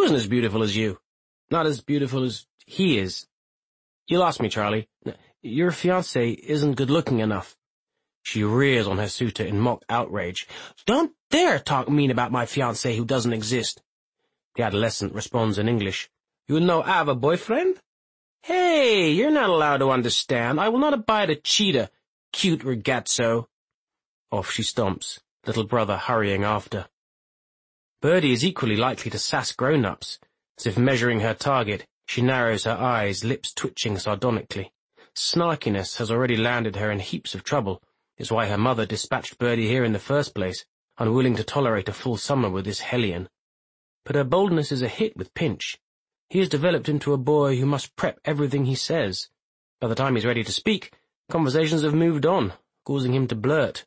isn't as beautiful as you. Not as beautiful as he is. You lost me, Charlie. Your fiancé isn't good-looking enough. She rears on her suitor in mock outrage. Don't dare talk mean about my fiancé who doesn't exist. The adolescent responds in English. You know I have a boyfriend? Hey, you're not allowed to understand. I will not abide a cheetah, cute ragazzo. Off she stomps, little brother hurrying after. Birdie is equally likely to sass grown-ups. As if measuring her target, she narrows her eyes, lips twitching sardonically. Snarkiness has already landed her in heaps of trouble. It's why her mother dispatched Birdie here in the first place, unwilling to tolerate a full summer with this hellion. But her boldness is a hit with Pinch. He has developed into a boy who must prep everything he says. By the time he's ready to speak, conversations have moved on, causing him to blurt.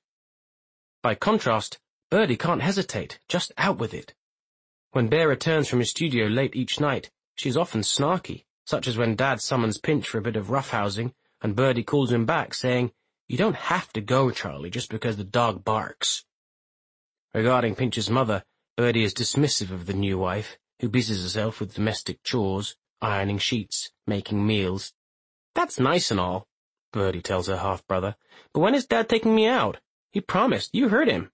By contrast, Birdie can't hesitate, just out with it. When Bear returns from his studio late each night, she's often snarky, such as when Dad summons Pinch for a bit of roughhousing, and Birdie calls him back, saying, You don't have to go, Charlie, just because the dog barks. Regarding Pinch's mother, Birdie is dismissive of the new wife, who busies herself with domestic chores, ironing sheets, making meals. That's nice and all, Birdie tells her half-brother, but when is Dad taking me out? He promised, you heard him.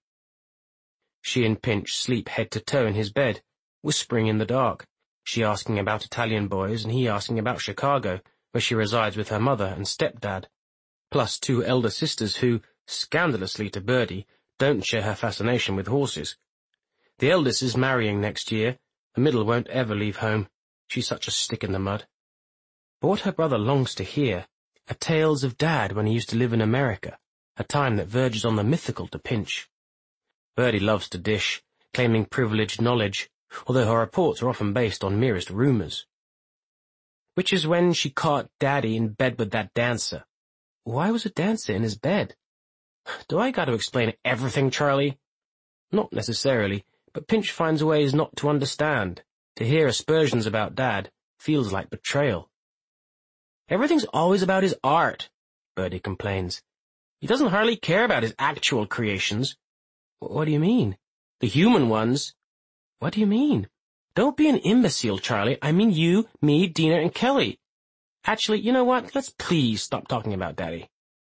She and Pinch sleep head to toe in his bed, whispering in the dark, she asking about Italian boys and he asking about Chicago, where she resides with her mother and stepdad, plus 2 elder sisters who, scandalously to Birdie, don't share her fascination with horses. The eldest is marrying next year, the middle won't ever leave home. She's such a stick in the mud. But what her brother longs to hear are tales of Dad when he used to live in America, a time that verges on the mythical to Pinch. Birdie loves to dish, claiming privileged knowledge, although her reports are often based on merest rumors. Which is when she caught Daddy in bed with that dancer. Why was a dancer in his bed? Do I got to explain everything, Charlie? Not necessarily, but Pinch finds ways not to understand. To hear aspersions about Dad feels like betrayal. Everything's always about his art, Birdie complains. He doesn't hardly care about his actual creations. What do you mean? The human ones. What do you mean? Don't be an imbecile, Charlie. I mean you, me, Dina, and Kelly. Actually, you know what? Let's please stop talking about Daddy.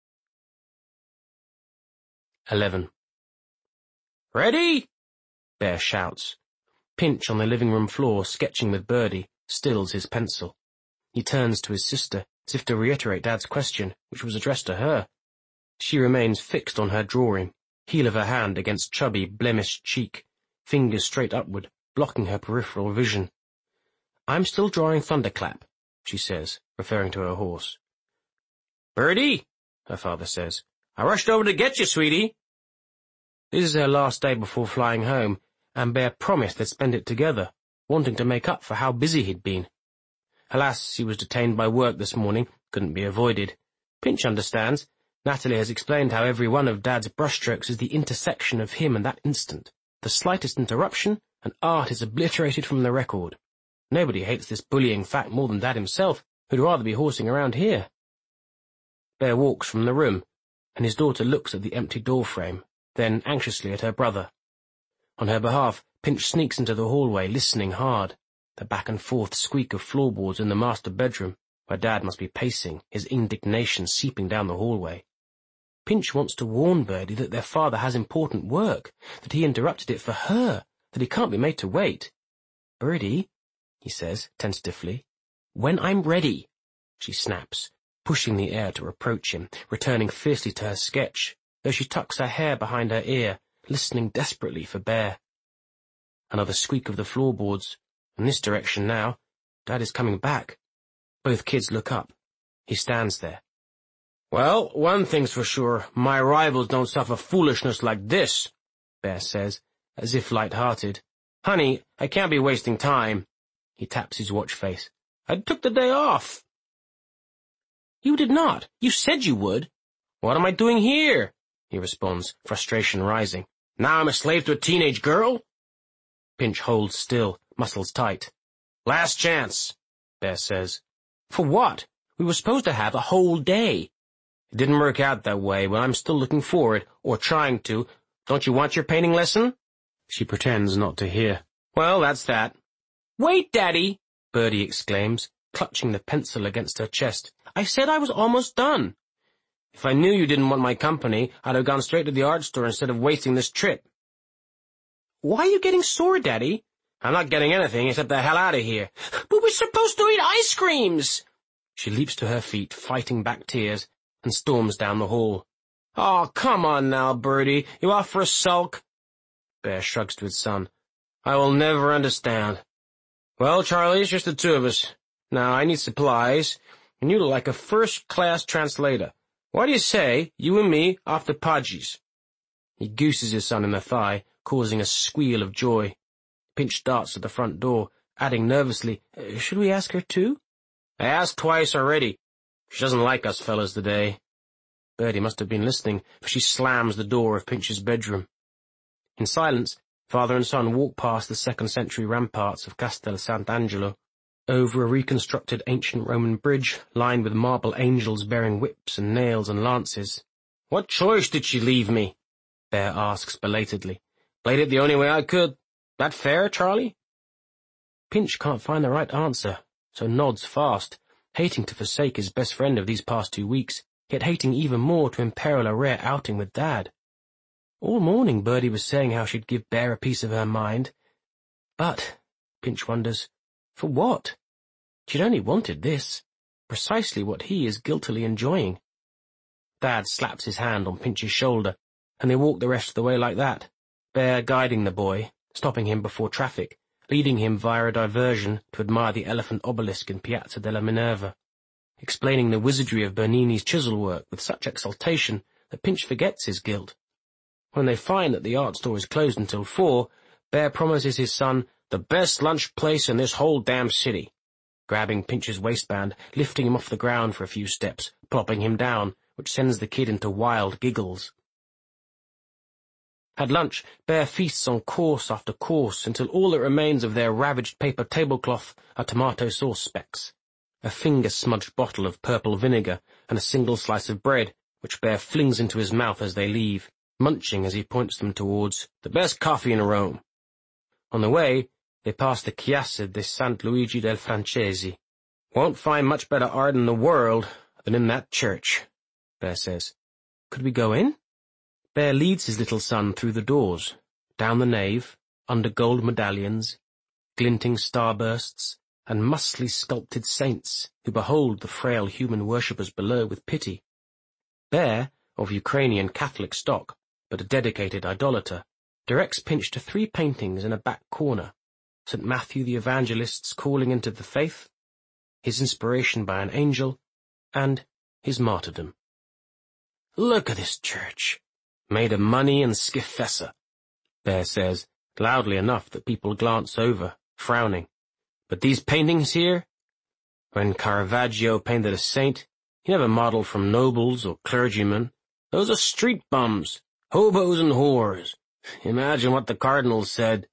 11. Ready? Bear shouts. Pinch on the living room floor, sketching with Birdie, stills his pencil. He turns to his sister, as if to reiterate Dad's question, which was addressed to her. She remains fixed on her drawing, heel of her hand against chubby, blemished cheek, fingers straight upward, blocking her peripheral vision. I'm still drawing Thunderclap, she says, referring to her horse. Birdie, her father says, I rushed over to get you, sweetie. This is her last day before flying home, and Bear promised they'd spend it together, wanting to make up for how busy he'd been. Alas, he was detained by work this morning, couldn't be avoided. Pinch understands. Natalie has explained how every one of Dad's brushstrokes is the intersection of him and that instant. The slightest interruption, and art is obliterated from the record. Nobody hates this bullying fact more than Dad himself, who'd rather be horsing around here. Bear walks from the room, and his daughter looks at the empty doorframe, then anxiously at her brother. On her behalf, Pinch sneaks into the hallway, listening hard, the back-and-forth squeak of floorboards in the master bedroom, where Dad must be pacing, his indignation seeping down the hallway. Pinch wants to warn Birdie that their father has important work, that he interrupted it for her, that he can't be made to wait. Birdie, he says, tentatively. When I'm ready, she snaps, pushing the air to reproach him, returning fiercely to her sketch, though she tucks her hair behind her ear, listening desperately for Bear. Another squeak of the floorboards. In this direction now. Dad is coming back. Both kids look up. He stands there. Well, one thing's for sure, my rivals don't suffer foolishness like this, Bear says, as if light-hearted. Honey, I can't be wasting time. He taps his watch face. I took the day off. You did not. You said you would. What am I doing here? He responds, frustration rising. Now I'm a slave to a teenage girl? Pinch holds still, muscles tight. Last chance, Bear says. For what? We were supposed to have a whole day. It didn't work out that way, but I'm still looking forward, or trying to. Don't you want your painting lesson? She pretends not to hear. Well, that's that. Wait, Daddy, Bertie exclaims, clutching the pencil against her chest. I said I was almost done. If I knew you didn't want my company, I'd have gone straight to the art store instead of wasting this trip. Why are you getting sore, Daddy? I'm not getting anything except the hell out of here. But we're supposed to eat ice creams! She leaps to her feet, fighting back tears, and storms down the hall. Oh, come on now, Bertie. You off for a sulk? Bear shrugs to his son. I will never understand. Well, Charlie, it's just the two of us. Now, I need supplies, and you look like a first-class translator. What do you say, you and me, off to Podgy's? He gooses his son in the thigh, causing a squeal of joy. Pinch darts to the front door, adding nervously, should we ask her too? I asked twice already. She doesn't like us fellas today. Bertie must have been listening, for she slams the door of Pinch's bedroom. In silence, father and son walk past the second-century ramparts of Castel Sant'Angelo, over a reconstructed ancient Roman bridge lined with marble angels bearing whips and nails and lances. What choice did she leave me? Bear asks belatedly. Played it the only way I could. That fair, Charlie? Pinch can't find the right answer, so nods fast, hating to forsake his best friend of these past 2 weeks, yet hating even more to imperil a rare outing with Dad. All morning Bertie was saying how she'd give Bear a piece of her mind. But, Pinch wonders, for what? She'd only wanted this, precisely what he is guiltily enjoying. Dad slaps his hand on Pinch's shoulder, and they walk the rest of the way like that, Bear guiding the boy, stopping him before traffic, leading him via a diversion to admire the elephant obelisk in Piazza della Minerva, explaining the wizardry of Bernini's chisel work with such exultation that Pinch forgets his guilt. When they find that the art store is closed until 4, Bear promises his son the best lunch place in this whole damn city, grabbing Pinch's waistband, lifting him off the ground for a few steps, plopping him down, which sends the kid into wild giggles. At lunch, Bear feasts on course after course until all that remains of their ravaged paper tablecloth are tomato sauce specks, a finger-smudged bottle of purple vinegar, and a single slice of bread, which Bear flings into his mouth as they leave, munching as he points them towards the best coffee in Rome. On the way, they pass the Chiesa di Sant Luigi del Francesi. Won't find much better art in the world than in that church, Bear says. Could we go in? Bear leads his little son through the doors, down the nave, under gold medallions, glinting starbursts, and muscly sculpted saints who behold the frail human worshippers below with pity. Bear, of Ukrainian Catholic stock, but a dedicated idolater, directs Pinch to 3 paintings in a back corner, St. Matthew the Evangelist's calling into the faith, his inspiration by an angel, and his martyrdom. Look at this church, made of money and schifessa, Bear says, loudly enough that people glance over, frowning. But these paintings here? When Caravaggio painted a saint, he never modelled from nobles or clergymen. Those are street bums, hobos and whores. Imagine what the cardinal said.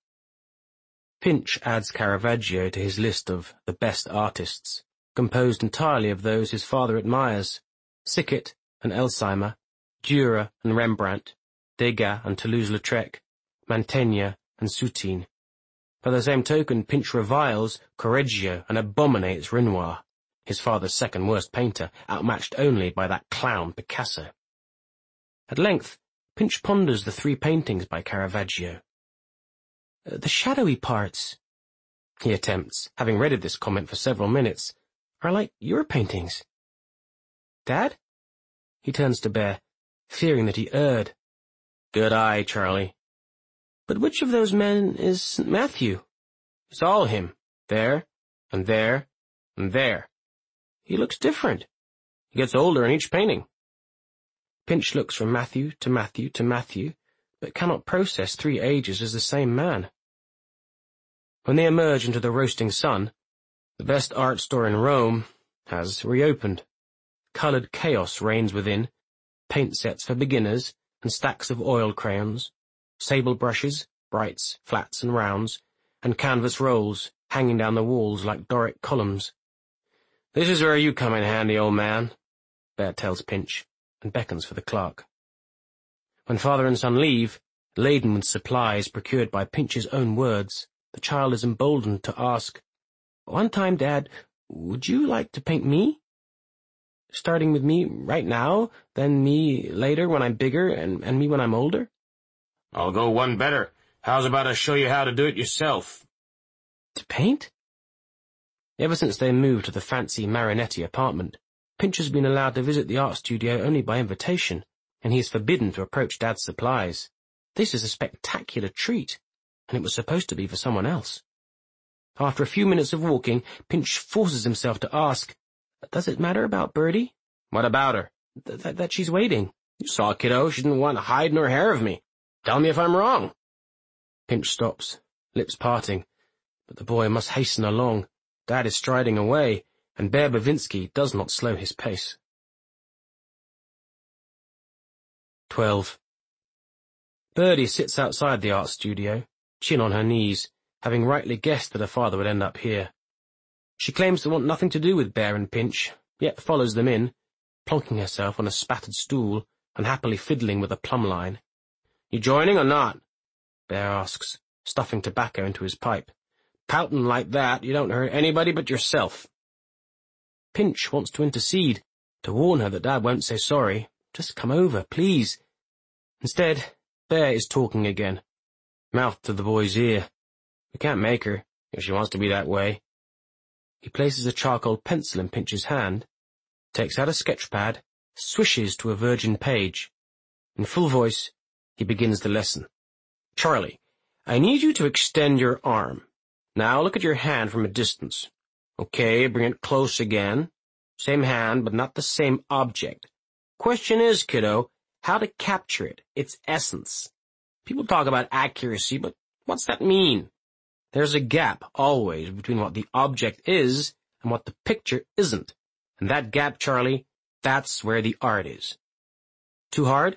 Pinch adds Caravaggio to his list of the best artists, composed entirely of those his father admires, Sickert and Elsheimer, Dürer and Rembrandt, Degas and Toulouse-Lautrec, Mantegna and Soutine. By the same token, Pinch reviles Correggio and abominates Renoir, his father's second worst painter, outmatched only by that clown Picasso. At length, Pinch ponders the 3 paintings by Caravaggio. The shadowy parts, he attempts, having read this comment for several minutes, are like your paintings. Dad? He turns to Bear, fearing that he erred. Good eye, Charlie. But which of those men is St. Matthew? It's all him. There, and there, and there. He looks different. He gets older in each painting. Pinch looks from Matthew to Matthew to Matthew, but cannot process 3 ages as the same man. When they emerge into the roasting sun, the best art store in Rome has reopened. Coloured chaos reigns within, paint sets for beginners, and stacks of oil crayons, sable brushes, brights, flats and rounds, and canvas rolls hanging down the walls like Doric columns. This is where you come in handy, old man, Bear tells Pinch, and beckons for the clerk. When father and son leave, laden with supplies procured by Pinch's own words, The child is emboldened to ask, "One time, Dad, would you like to paint me? Starting with me right now, then me later when I'm bigger, and me when I'm older?" "I'll go one better. How's about I show you how to do it yourself?" To paint? Ever since they moved to the fancy Marinetti apartment, Pinch has been allowed to visit the art studio only by invitation, and he is forbidden to approach Dad's supplies. This is a spectacular treat, and it was supposed to be for someone else. After a few minutes of walking, Pinch forces himself to ask, "Does it matter about Birdie?" "What about her?" That she's waiting." "You saw, kiddo, she didn't want hide nor hair of me. Tell me if I'm wrong." Pinch stops, lips parting, but the boy must hasten along. Dad is striding away, and Bear Bavinsky does not slow his pace. 12. Birdie sits outside the art studio, chin on her knees, having rightly guessed that her father would end up here. She claims to want nothing to do with Bear and Pinch, yet follows them in, plonking herself on a spattered stool and happily fiddling with a plumb line. "You joining or not?" Bear asks, stuffing tobacco into his pipe. "Pouting like that, you don't hurt anybody but yourself." Pinch wants to intercede, to warn her that Dad won't say sorry. Just come over, please. Instead, Bear is talking again, mouth to the boy's ear. "We can't make her, if she wants to be that way." He places a charcoal pencil in Pinch's hand, takes out a sketch pad, swishes to a virgin page. In full voice, he begins the lesson. "Charlie, I need you to extend your arm. Now look at your hand from a distance. Okay, bring it close again. Same hand, but not the same object. Question is, kiddo, how to capture it, its essence. People talk about accuracy, but what's that mean? There's a gap, always, between what the object is and what the picture isn't. And that gap, Charlie, that's where the art is." Too hard?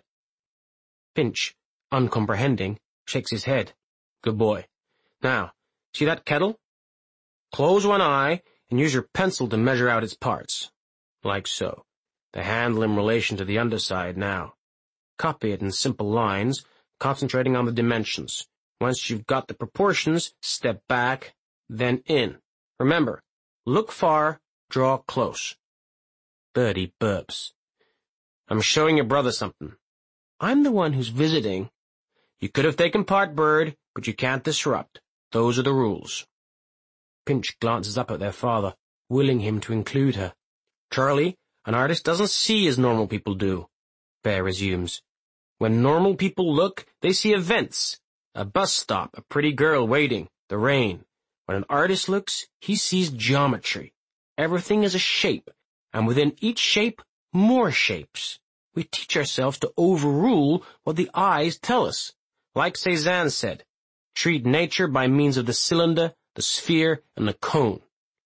Pinch, uncomprehending, shakes his head. "Good boy. Now, see that kettle? Close one eye and use your pencil to measure out its parts. Like so. The handle in relation to the underside now. Copy it in simple lines, concentrating on the dimensions. Once you've got the proportions, step back, then in. Remember, look far, draw close." Birdie burps. "I'm showing your brother something." "I'm the one who's visiting." "You could have taken part, Bird, but you can't disrupt. Those are the rules." Pinch glances up at their father, willing him to include her. "Charlie, an artist doesn't see as normal people do," Bear resumes. "When normal people look, they see events. A bus stop, a pretty girl waiting, the rain. When an artist looks, he sees geometry. Everything is a shape, and within each shape, more shapes. We teach ourselves to overrule what the eyes tell us. Like Cézanne said, treat nature by means of the cylinder, the sphere, and the cone.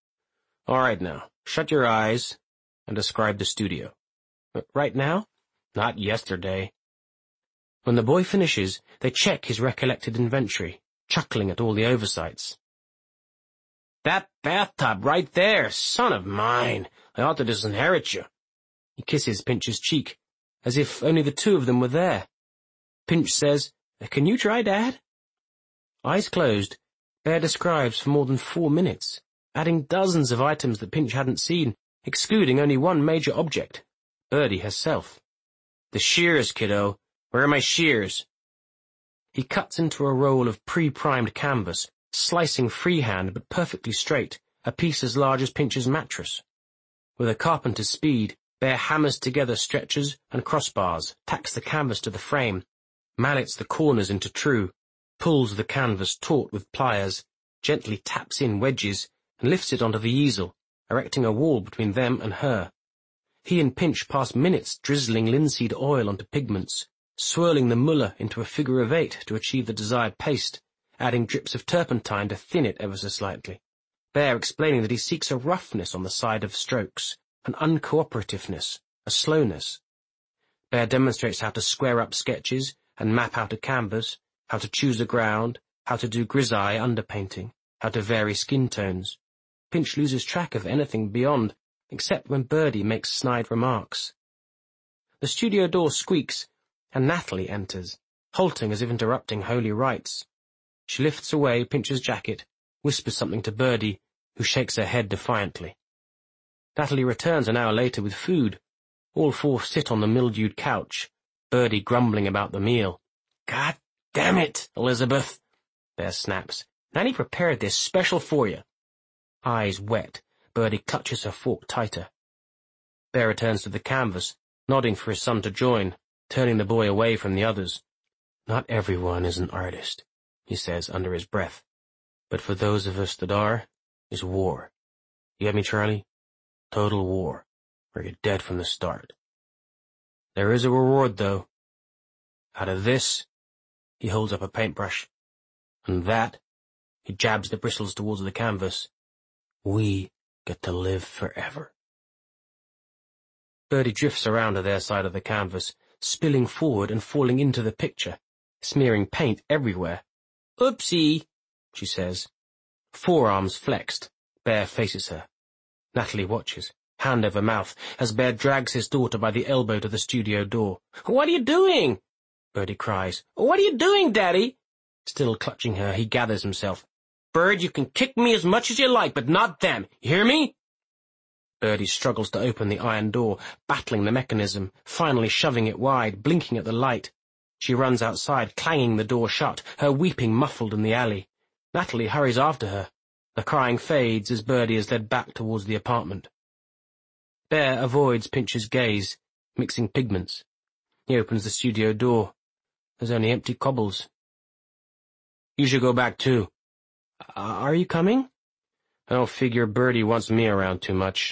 All right now, shut your eyes and describe the studio." "Right now?" "Not yesterday." When the boy finishes, they check his recollected inventory, chuckling at all the oversights. "That bathtub right there, son of mine. I ought to disinherit you." He kisses Pinch's cheek, as if only the two of them were there. Pinch says, "Can you try, Dad?" Eyes closed, Bear describes for more than 4 minutes, adding dozens of items that Pinch hadn't seen, excluding only one major object, Birdie herself. "The shears, kiddo. Where are my shears?" He cuts into a roll of pre-primed canvas, slicing freehand but perfectly straight, a piece as large as Pinch's mattress. With a carpenter's speed, Bear hammers together stretchers and crossbars, tacks the canvas to the frame, mallets the corners into true, pulls the canvas taut with pliers, gently taps in wedges, and lifts it onto the easel, erecting a wall between them and her. He and Pinch pass minutes drizzling linseed oil onto pigments, swirling the muller into a figure of 8 to achieve the desired paste, adding drips of turpentine to thin it ever so slightly. Bear explaining that he seeks a roughness on the side of strokes, an uncooperativeness, a slowness. Bear demonstrates how to square up sketches and map out a canvas, how to choose a ground, how to do grisaille underpainting, how to vary skin tones. Pinch loses track of anything beyond, except when Birdie makes snide remarks. The studio door squeaks, and Natalie enters, halting as if interrupting holy rites. She lifts away Pinch's jacket, whispers something to Birdie, who shakes her head defiantly. Natalie returns an hour later with food. All four sit on the mildewed couch, Birdie grumbling about the meal. "God damn it, Elizabeth," Bear snaps. "Nanny prepared this special for you." Eyes wet, Birdie clutches her fork tighter. Bear returns to the canvas, nodding for his son to join, turning the boy away from the others. "Not everyone is an artist," he says under his breath. "But for those of us that are, is war. You get me, Charlie? Total war, or you're dead from the start. There is a reward, though. Out of this," he holds up a paintbrush, "and that," he jabs the bristles towards the canvas, "we get to live forever." Birdie drifts around to their side of the canvas, spilling forward and falling into the picture, smearing paint everywhere. "Oopsie," she says. Forearms flexed, Bear faces her. Natalie watches, hand over mouth, as Bear drags his daughter by the elbow to the studio door. "What are you doing?" Birdie cries. "What are you doing, Daddy?" Still clutching her, he gathers himself. "Bird, you can kick me as much as you like, but not them. You hear me?" Birdie struggles to open the iron door, battling the mechanism, finally shoving it wide, blinking at the light. She runs outside, clanging the door shut, her weeping muffled in the alley. Natalie hurries after her. The crying fades as Birdie is led back towards the apartment. Bear avoids Pinch's gaze, mixing pigments. He opens the studio door. There's only empty cobbles. "You should go back too." Are you coming?" "I don't figure Birdie wants me around too much."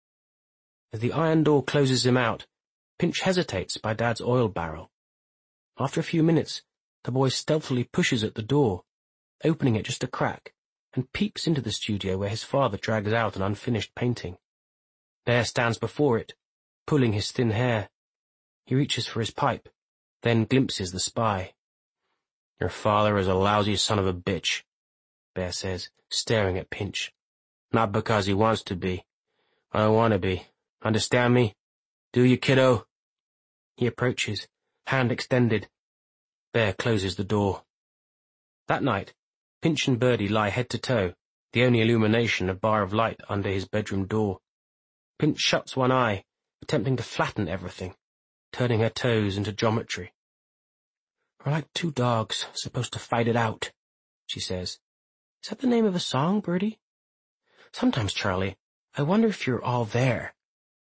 As the iron door closes him out, Pinch hesitates by Dad's oil barrel. After a few minutes, the boy stealthily pushes at the door, opening it just a crack, and peeps into the studio where his father drags out an unfinished painting. Bear stands before it, pulling his thin hair. He reaches for his pipe, then glimpses the spy. "Your father is a lousy son of a bitch," Bear says, staring at Pinch. "Not because he wants to be. I don't want to be. Understand me? Do you, kiddo?" He approaches, hand extended. Bear closes the door. That night, Pinch and Birdie lie head to toe, the only illumination a bar of light under his bedroom door. Pinch shuts one eye, attempting to flatten everything, turning her toes into geometry. "We're like two dogs, supposed to fight it out," she says. "Is that the name of a song, Birdie? Sometimes, Charlie, I wonder if you're all there."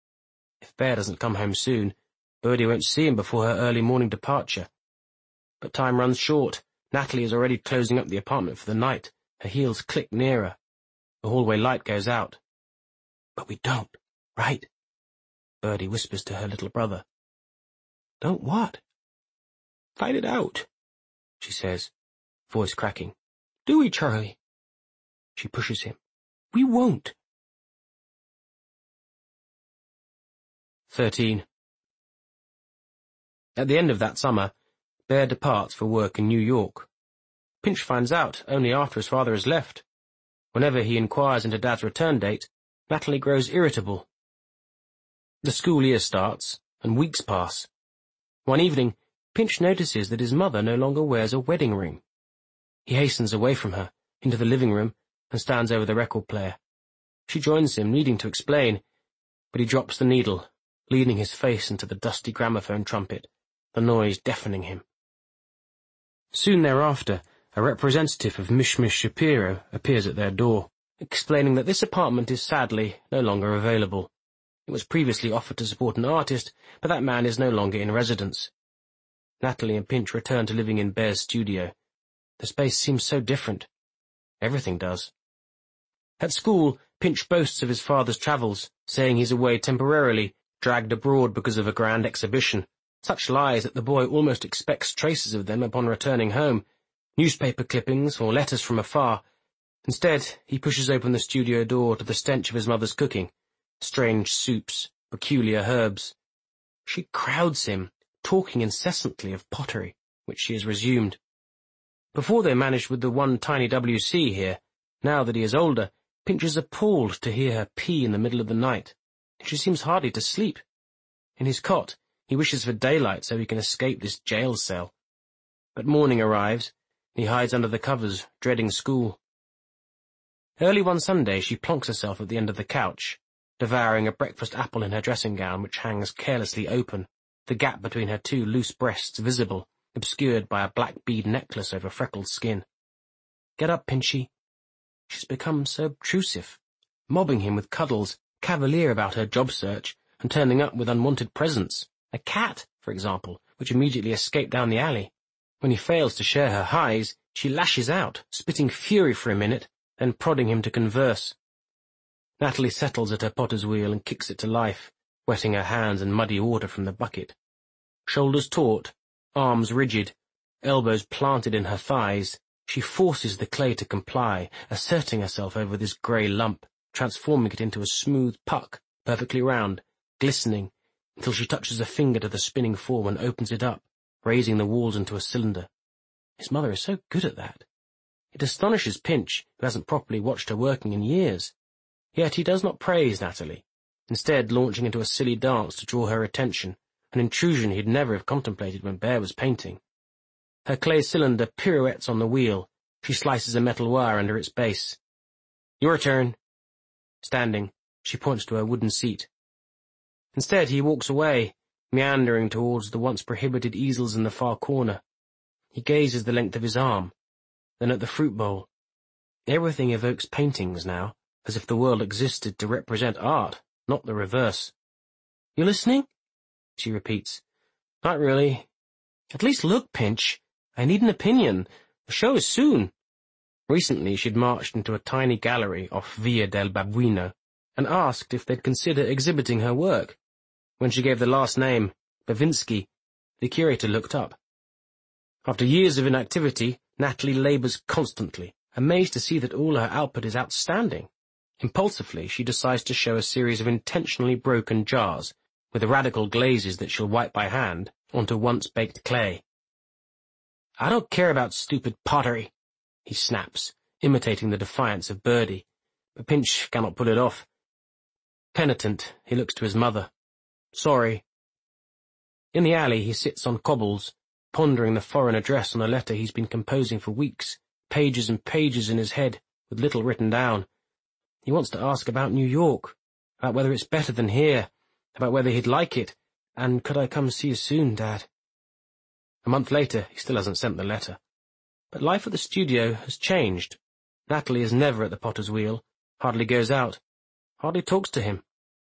If Bear doesn't come home soon, Birdie won't see him before her early morning departure. But time runs short. Natalie is already closing up the apartment for the night. Her heels click nearer. The hallway light goes out. "But we don't, right?" Birdie whispers to her little brother. "Don't what?" "Fight it out," she says, voice cracking. "Do we, Charlie?" She pushes him. "We won't." 13. At the end of that summer, Bear departs for work in New York. Pinch finds out only after his father has left. Whenever he inquires into Dad's return date, Natalie grows irritable. The school year starts, and weeks pass. One evening, Pinch notices that his mother no longer wears a wedding ring. He hastens away from her, into the living room, and stands over the record player. She joins him, needing to explain, but he drops the needle, leaning his face into the dusty gramophone trumpet, the noise deafening him. Soon thereafter, a representative of Mishmish Shapiro appears at their door, explaining that this apartment is sadly no longer available. It was previously offered to support an artist, but that man is no longer in residence. Natalie and Pinch return to living in Bear's studio. The space seems so different. Everything does. At school, Pinch boasts of his father's travels, saying he's away temporarily, dragged abroad because of a grand exhibition. Such lies that the boy almost expects traces of them upon returning home, newspaper clippings or letters from afar. Instead, he pushes open the studio door to the stench of his mother's cooking, strange soups, peculiar herbs. She crowds him, talking incessantly of pottery, which she has resumed. Before they managed with the one tiny WC here, now that he is older, Pinch is appalled to hear her pee in the middle of the night. She seems hardly to sleep. In his cot, he wishes for daylight so he can escape this jail cell. But morning arrives, He hides under the covers, dreading school. Early one Sunday she plonks herself at the end of the couch, devouring a breakfast apple in her dressing gown which hangs carelessly open, the gap between her two loose breasts visible, obscured by a black bead necklace over freckled skin. "Get up, Pinchy." She's become so obtrusive, mobbing him with cuddles, cavalier about her job search, and turning up with unwanted presents. A cat, for example, which immediately escaped down the alley. When he fails to share her highs, she lashes out, spitting fury for a minute, then prodding him to converse. Natalie settles at her potter's wheel and kicks it to life, wetting her hands in muddy water from the bucket. Shoulders taut, arms rigid, elbows planted in her thighs, she forces the clay to comply, asserting herself over this grey lump, transforming it into a smooth puck, perfectly round, glistening, until she touches a finger to the spinning form and opens it up, raising the walls into a cylinder. His mother is so good at that. It astonishes Pinch, who hasn't properly watched her working in years. Yet he does not praise Natalie, instead launching into a silly dance to draw her attention, an intrusion he'd never have contemplated when Bear was painting. Her clay cylinder pirouettes on the wheel. She slices a metal wire under its base. "Your turn." Standing, she points to her wooden seat. Instead, he walks away, meandering towards the once prohibited easels in the far corner. He gazes the length of his arm, then at the fruit bowl. Everything evokes paintings now, as if the world existed to represent art, not the reverse. "You listening?" she repeats. "Not really." "At least look, Pinch. I need an opinion. The show is soon." Recently she'd marched into a tiny gallery off Via del Babuino and asked if they'd consider exhibiting her work. When she gave the last name, Bavinski, the curator looked up. After years of inactivity, Natalie labours constantly, amazed to see that all her output is outstanding. Impulsively, she decides to show a series of intentionally broken jars, with radical glazes that she'll wipe by hand, onto once-baked clay. "I don't care about stupid pottery," he snaps, imitating the defiance of Birdie, but Pinch cannot put it off. Penitent, he looks to his mother. "Sorry." In the alley, he sits on cobbles, pondering the foreign address on a letter he's been composing for weeks, pages and pages in his head, with little written down. He wants to ask about New York, about whether it's better than here, about whether he'd like it, and could I come see you soon, Dad? A month later, he still hasn't sent the letter. But life at the studio has changed. Natalie is never at the potter's wheel, hardly goes out, hardly talks to him.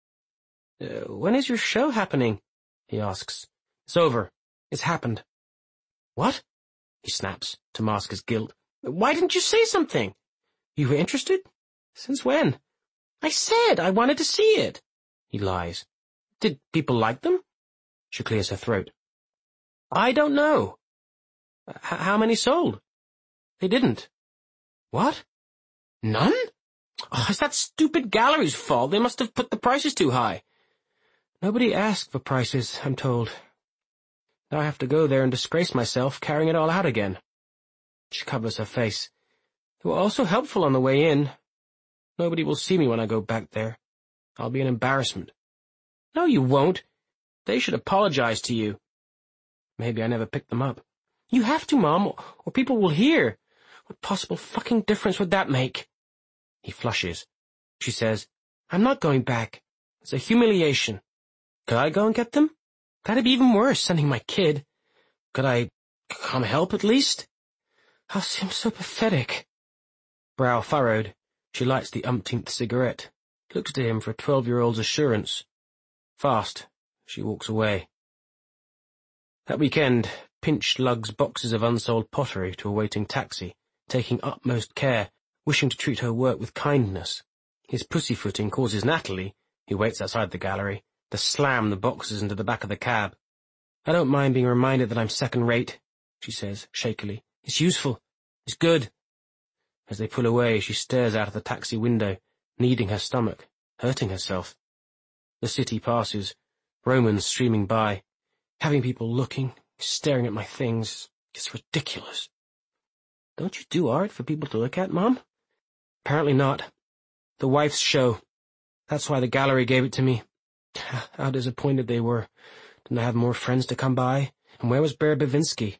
"When is your show happening?" he asks. "It's over. It's happened." "What?" he snaps, to mask his guilt. "Why didn't you say something?" "You were interested? Since when?" "I said I wanted to see it." He lies. "Did people like them?" She clears her throat. "I don't know." How many sold?" "They didn't." "What? None? Oh, it's that stupid gallery's fault. They must have put the prices too high." "Nobody asked for prices, I'm told. Now I have to go there and disgrace myself, carrying it all out again." She covers her face. "They were also helpful on the way in. Nobody will see me when I go back there. I'll be an embarrassment." "No, you won't. They should apologize to you." "Maybe I never picked them up." "You have to, Mom, or people will hear. What possible fucking difference would that make?" He flushes. She says, "I'm not going back. It's a humiliation." "Could I go and get them?" "That'd be even worse, sending my kid." "Could I come help at least?" "I'll seem so pathetic." Brow furrowed, she lights the umpteenth cigarette, looks to him for a 12-year-old's assurance. Fast, she walks away. That weekend, Pinch lugs boxes of unsold pottery to a waiting taxi, taking utmost care, wishing to treat her work with kindness. His pussyfooting causes Natalie, who waits outside the gallery, to slam the boxes into the back of the cab. "I don't mind being reminded that I'm second-rate," she says, shakily. "It's useful. It's good." As they pull away, she stares out of the taxi window, kneading her stomach, hurting herself. The city passes, Romans streaming by. Having people looking, staring at my things, it's ridiculous. "Don't you do art for people to look at, Mom?" "Apparently not. The wife's show. That's why the gallery gave it to me. How disappointed they were. Didn't I have more friends to come by? And where was Bear Bavinski?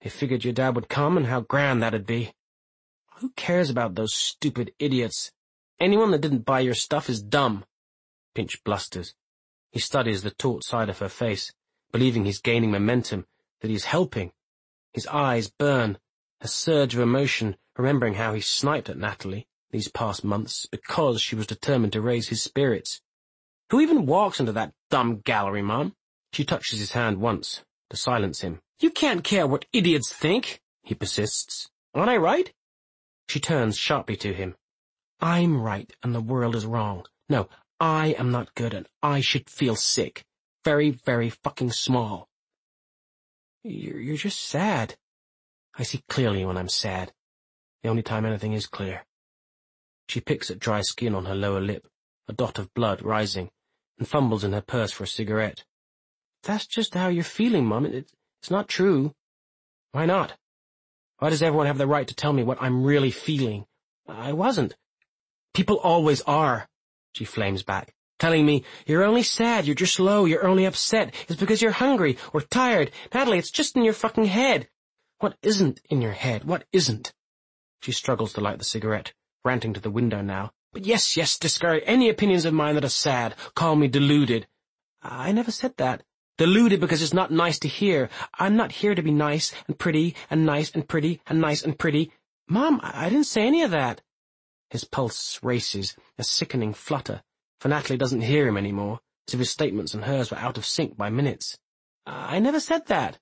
They figured your dad would come and how grand that'd be. Who cares about those stupid idiots? Anyone that didn't buy your stuff is dumb. Pinch blusters. He studies the taut side of her face, believing he's gaining momentum, that he's helping. His eyes burn, a surge of emotion, remembering how he sniped at Natalie these past months because she was determined to raise his spirits. Who even walks into that dumb gallery, Mom? She touches his hand once, to silence him. You can't care what idiots think, he persists. Aren't I right? She turns sharply to him. I'm right and the world is wrong. No, I am not good and I should feel sick. Very, very fucking small. You're just sad. I see clearly when I'm sad. The only time anything is clear. She picks at dry skin on her lower lip, a dot of blood rising, and fumbles in her purse for a cigarette. That's just how you're feeling, Mom. It's not true. Why not? Why does everyone have the right to tell me what I'm really feeling? I wasn't. People always are, she flames back, telling me, you're only sad, you're just low, you're only upset. It's because you're hungry or tired. Natalie, it's just in your fucking head. What isn't in your head? What isn't? She struggles to light the cigarette, ranting to the window now. But yes, discard any opinions of mine that are sad. Call me deluded. I never said that. Deluded because it's not nice to hear. I'm not here to be nice and pretty and nice and pretty and nice and pretty. Mom, I didn't say any of that. His pulse races, a sickening flutter, for Natalie doesn't hear him anymore, as if his statements and hers were out of sync by minutes. I never said that.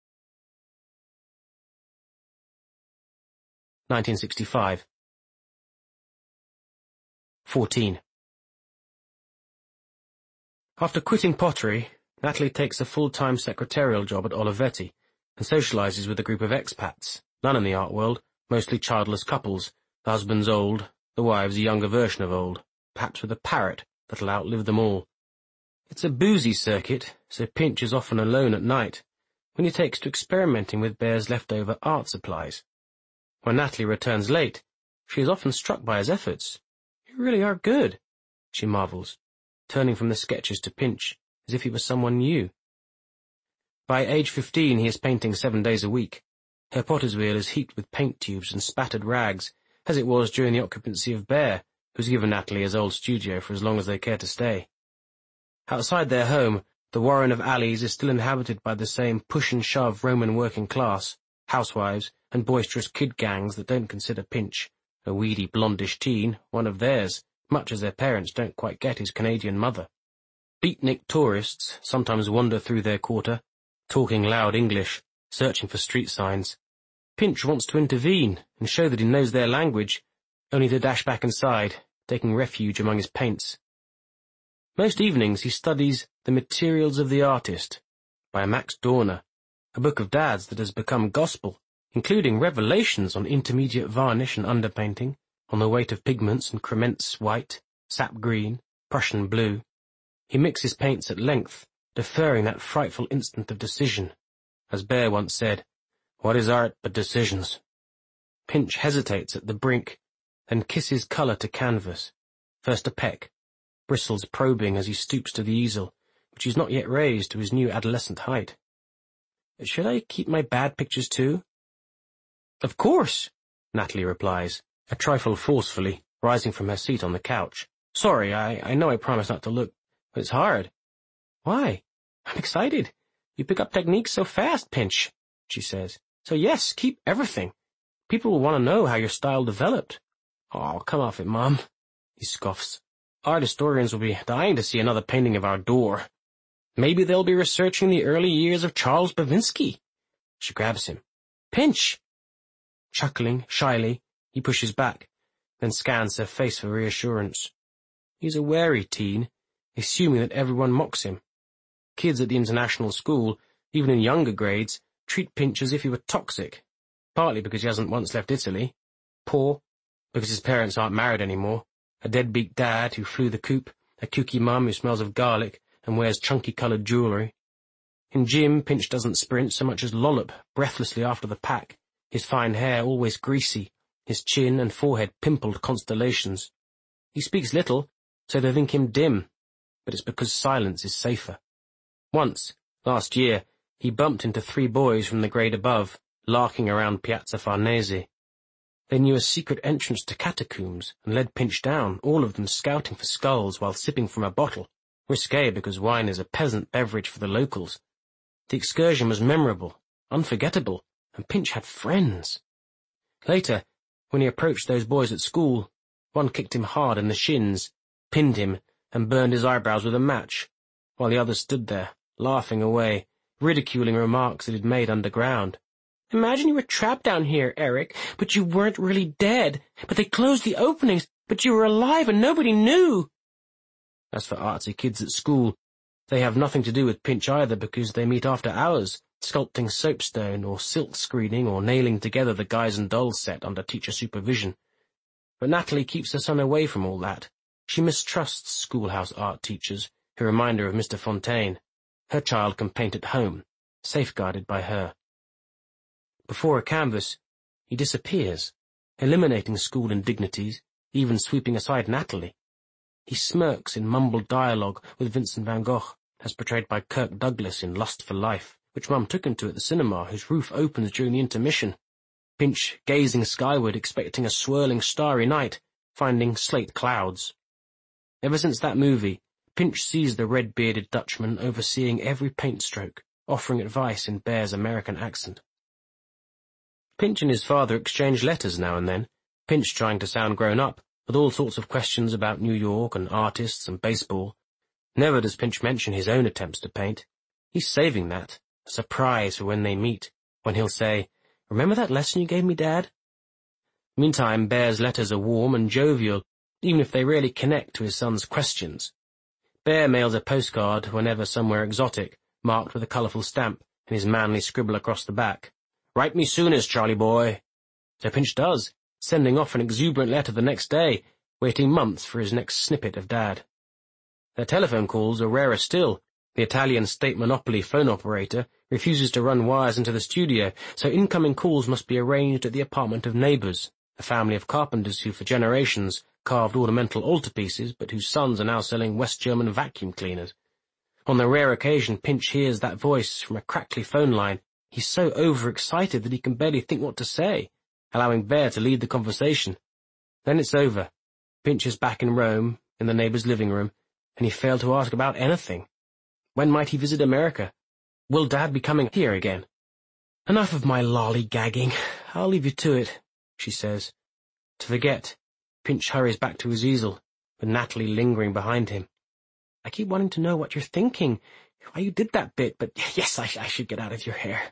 1965. 14. After quitting pottery, Natalie takes a full-time secretarial job at Olivetti and socializes with a group of expats, none in the art world, mostly childless couples, the husbands old, the wives a younger version of old, perhaps with a parrot that'll outlive them all. It's a boozy circuit, so Pinch is often alone at night, when he takes to experimenting with Bear's leftover art supplies. When Natalie returns late, she is often struck by his efforts. You really are good, she marvels, turning from the sketches to Pinch, as if he was someone new. By age 15 he is painting 7 days a week. Her potter's wheel is heaped with paint tubes and spattered rags, as it was during the occupancy of Bear, who's given Natalie his old studio for as long as they care to stay. Outside their home, the warren of alleys is still inhabited by the same push-and-shove Roman working class, housewives, and boisterous kid gangs that don't consider Pinch, a weedy blondish teen, one of theirs, much as their parents don't quite get his Canadian mother. Beatnik tourists sometimes wander through their quarter, talking loud English, searching for street signs. Pinch wants to intervene and show that he knows their language, only to dash back inside, taking refuge among his paints. Most evenings he studies The Materials of the Artist by Max Dorner, a book of Dad's that has become gospel, including revelations on intermediate varnish and underpainting, on the weight of pigments and crements white, sap green, Prussian blue. He mixes paints at length, deferring that frightful instant of decision. As Bear once said, what is art but decisions? Pinch hesitates at the brink, then kisses colour to canvas, first a peck, bristles probing as he stoops to the easel, which he's not yet raised to his new adolescent height. Should I keep my bad pictures too? Of course, Natalie replies, a trifle forcefully, rising from her seat on the couch. Sorry, I know I promised not to look, but it's hard. Why? I'm excited. You pick up techniques so fast, Pinch, she says. So yes, keep everything. People will want to know how your style developed. Oh, come off it, Mom, he scoffs. Art historians will be dying to see another painting of our door. Maybe they'll be researching the early years of Charles Bavinski. She grabs him. Pinch! Chuckling, shyly, he pushes back, then scans her face for reassurance. He's a wary teen, assuming that everyone mocks him. Kids at the international school, even in younger grades, treat Pinch as if he were toxic, partly because he hasn't once left Italy, poor, because his parents aren't married anymore, a deadbeat dad who flew the coop, a kooky mum who smells of garlic and wears chunky-coloured jewellery. In gym, Pinch doesn't sprint so much as lollop breathlessly after the pack, his fine hair always greasy, his chin and forehead pimpled constellations. He speaks little, so they think him dim, but it's because silence is safer. Once, last year, he bumped into 3 boys from the grade above, larking around Piazza Farnese. They knew a secret entrance to catacombs and led Pinch down, all of them scouting for skulls while sipping from a bottle, risque because wine is a peasant beverage for the locals. The excursion was memorable, unforgettable, and Pinch had friends. Later, when he approached those boys at school, one kicked him hard in the shins, pinned him, and burned his eyebrows with a match, while the others stood there, laughing away, ridiculing remarks that he'd made underground. "Imagine you were trapped down here, Eric, but you weren't really dead. But they closed the openings, but you were alive and nobody knew." As for artsy kids at school, they have nothing to do with Pinch either because they meet after hours, sculpting soapstone or silk screening or nailing together the Guys and Dolls set under teacher supervision. But Natalie keeps her son away from all that. She mistrusts schoolhouse art teachers, who remind her of Mr. Fontaine. Her child can paint at home, safeguarded by her. Before a canvas, he disappears, eliminating school indignities, even sweeping aside Natalie. He smirks in mumbled dialogue with Vincent van Gogh, as portrayed by Kirk Douglas in Lust for Life, which Mum took him to at the cinema, whose roof opens during the intermission. Pinch gazing skyward, expecting a swirling starry night, finding slate clouds. Ever since that movie, Pinch sees the red-bearded Dutchman overseeing every paint stroke, offering advice in Bear's American accent. Pinch and his father exchange letters now and then, Pinch trying to sound grown up, with all sorts of questions about New York and artists and baseball. Never does Pinch mention his own attempts to paint. He's saving that, a surprise for when they meet, when he'll say, "Remember that lesson you gave me, Dad?" Meantime, Bear's letters are warm and jovial, even if they rarely connect to his son's questions. Bear mails a postcard whenever somewhere exotic, marked with a colourful stamp, and his manly scribble across the back. "Write me soonest, Charlie boy." So Pinch does, sending off an exuberant letter the next day, waiting months for his next snippet of Dad. Their telephone calls are rarer still. The Italian state monopoly phone operator refuses to run wires into the studio, so incoming calls must be arranged at the apartment of neighbours, a family of carpenters who for generations carved ornamental altarpieces, but whose sons are now selling West German vacuum cleaners. On the rare occasion Pinch hears that voice from a crackly phone line, he's so overexcited that he can barely think what to say, allowing Bear to lead the conversation. Then it's over. Pinch is back in Rome, in the neighbour's living room, and he failed to ask about anything. When might he visit America? Will Dad be coming here again? "Enough of my lollygagging. I'll leave you to it," she says. To forget, Pinch hurries back to his easel, with Natalie lingering behind him. "I keep wanting to know what you're thinking, why you did that bit, but yes, I should get out of your hair."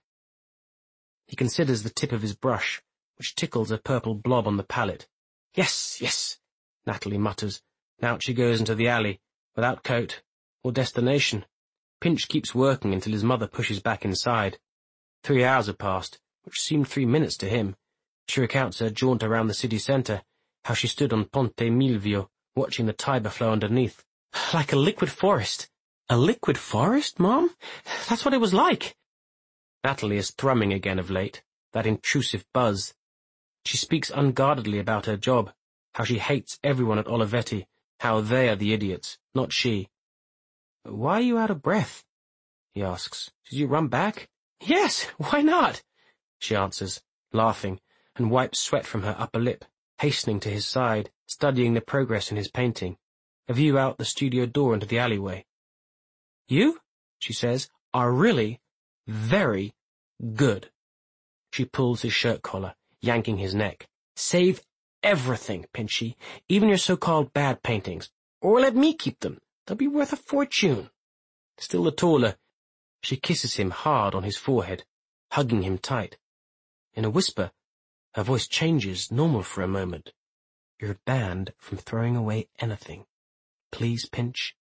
He considers the tip of his brush, which tickles a purple blob on the palette. Yes, Natalie mutters, and out she goes into the alley, without coat or destination. Pinch keeps working until his mother pushes back inside. 3 hours have passed, which seemed 3 minutes to him. She recounts her jaunt around the city centre, how she stood on Ponte Milvio, watching the Tiber flow underneath. "Like a liquid forest." "A liquid forest, Mom? That's what it was like." Natalie is thrumming again of late, that intrusive buzz. She speaks unguardedly about her job, how she hates everyone at Olivetti, how they are the idiots, not she. "Why are you out of breath?" he asks. "Did you run back?" "Yes, why not?" she answers, laughing, and wipes sweat from her upper lip, hastening to his side, studying the progress in his painting, a view out the studio door into the alleyway. "You," she says, "are really very good." She pulls his shirt collar, yanking his neck. "Save everything, Pinchy, even your so-called bad paintings, or let me keep them. They'll be worth a fortune." Still the taller, she kisses him hard on his forehead, hugging him tight. In a whisper, her voice changes, normal for a moment. "You're banned from throwing away anything. Please, Pinch."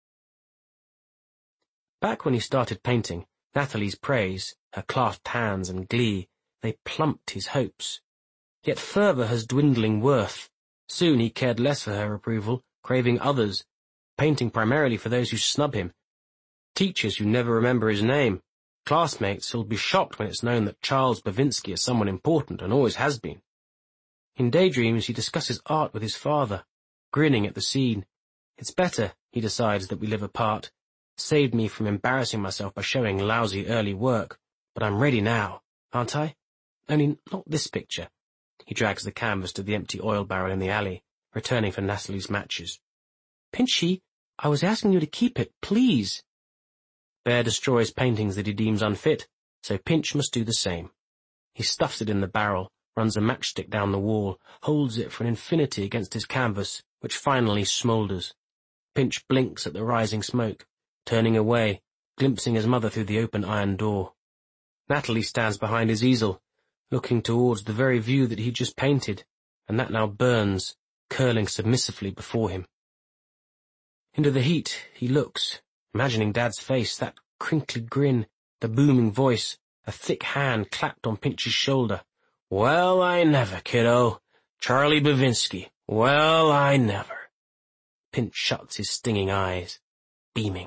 Back when he started painting, Natalie's praise, her clasped hands and glee, they plumped his hopes. Yet fervour has dwindling worth. Soon he cared less for her approval, craving others, painting primarily for those who snub him. Teachers who never remember his name, classmates who'll be shocked when it's known that Charles Bavinski is someone important and always has been. In daydreams he discusses art with his father, grinning at the scene. It's better, he decides, that we live apart. Saved me from embarrassing myself by showing lousy early work, but I'm ready now, aren't I? Only not this picture. He drags the canvas to the empty oil barrel in the alley, returning for Natalie's matches. Pinchy, I was asking you to keep it, please. Bear destroys paintings that he deems unfit, so Pinch must do the same. He stuffs it in the barrel, runs a matchstick down the wall, holds it for an infinity against his canvas, which finally smoulders. Pinch blinks at the rising smoke, turning away, glimpsing his mother through the open iron door. Natalie stands behind his easel, looking towards the very view that he'd just painted, and that now burns, curling submissively before him. Into the heat he looks, imagining Dad's face, that crinkly grin, the booming voice, a thick hand clapped on Pinch's shoulder. Well, I never, kiddo. Charlie Bavinsky. Well, I never. Pinch shuts his stinging eyes, beaming.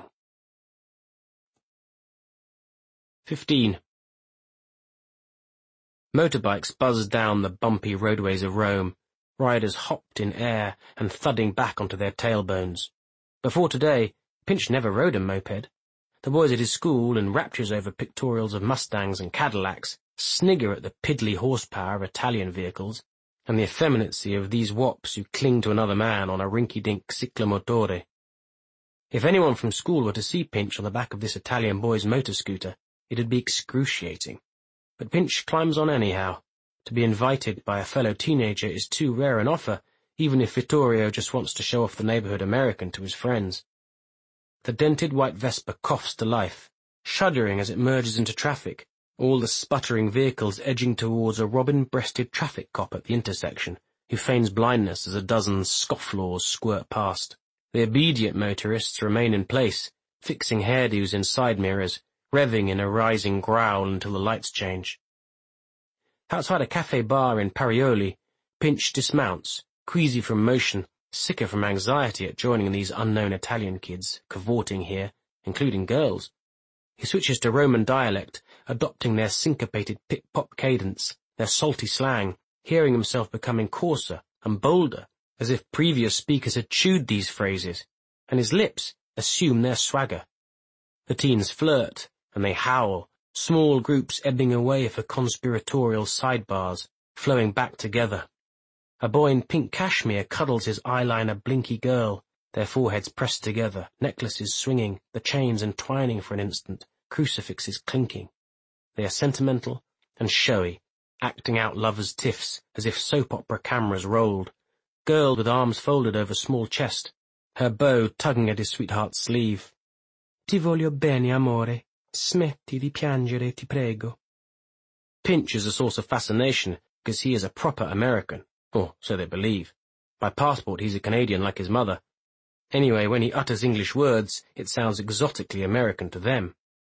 15. Motorbikes buzzed down the bumpy roadways of Rome, riders hopped in air and thudding back onto their tailbones. Before today, Pinch never rode a moped. The boys at his school, in raptures over pictorials of Mustangs and Cadillacs, snigger at the piddly horsepower of Italian vehicles, and the effeminacy of these wops who cling to another man on a rinky-dink ciclomotore. If anyone from school were to see Pinch on the back of this Italian boy's motor scooter, it'd be excruciating. But Pinch climbs on anyhow. To be invited by a fellow teenager is too rare an offer, even if Vittorio just wants to show off the neighborhood American to his friends. The dented white Vespa coughs to life, shuddering as it merges into traffic, all the sputtering vehicles edging towards a robin-breasted traffic cop at the intersection, who feigns blindness as a dozen scofflaws squirt past. The obedient motorists remain in place, fixing hairdos in side mirrors, revving in a rising growl until the lights change. Outside a cafe bar in Parioli, Pinch dismounts, queasy from motion, sicker from anxiety at joining these unknown Italian kids, cavorting here, including girls. He switches to Roman dialect, adopting their syncopated pip-pop cadence, their salty slang, hearing himself becoming coarser and bolder, as if previous speakers had chewed these phrases, and his lips assume their swagger. The teens flirt, and they howl, small groups ebbing away for conspiratorial sidebars, flowing back together. A boy in pink cashmere cuddles his eyeliner blinky girl, their foreheads pressed together, necklaces swinging, the chains entwining for an instant, crucifixes clinking. They are sentimental and showy, acting out lovers' tiffs as if soap opera cameras rolled. Girl with arms folded over small chest, her beau tugging at his sweetheart's sleeve. Ti voglio bene, amore. Smetti di piangere, ti prego. Pinch is a source of fascination because he is a proper American, or so they believe. By passport he's a Canadian like his mother. Anyway, when he utters English words, it sounds exotically American to them.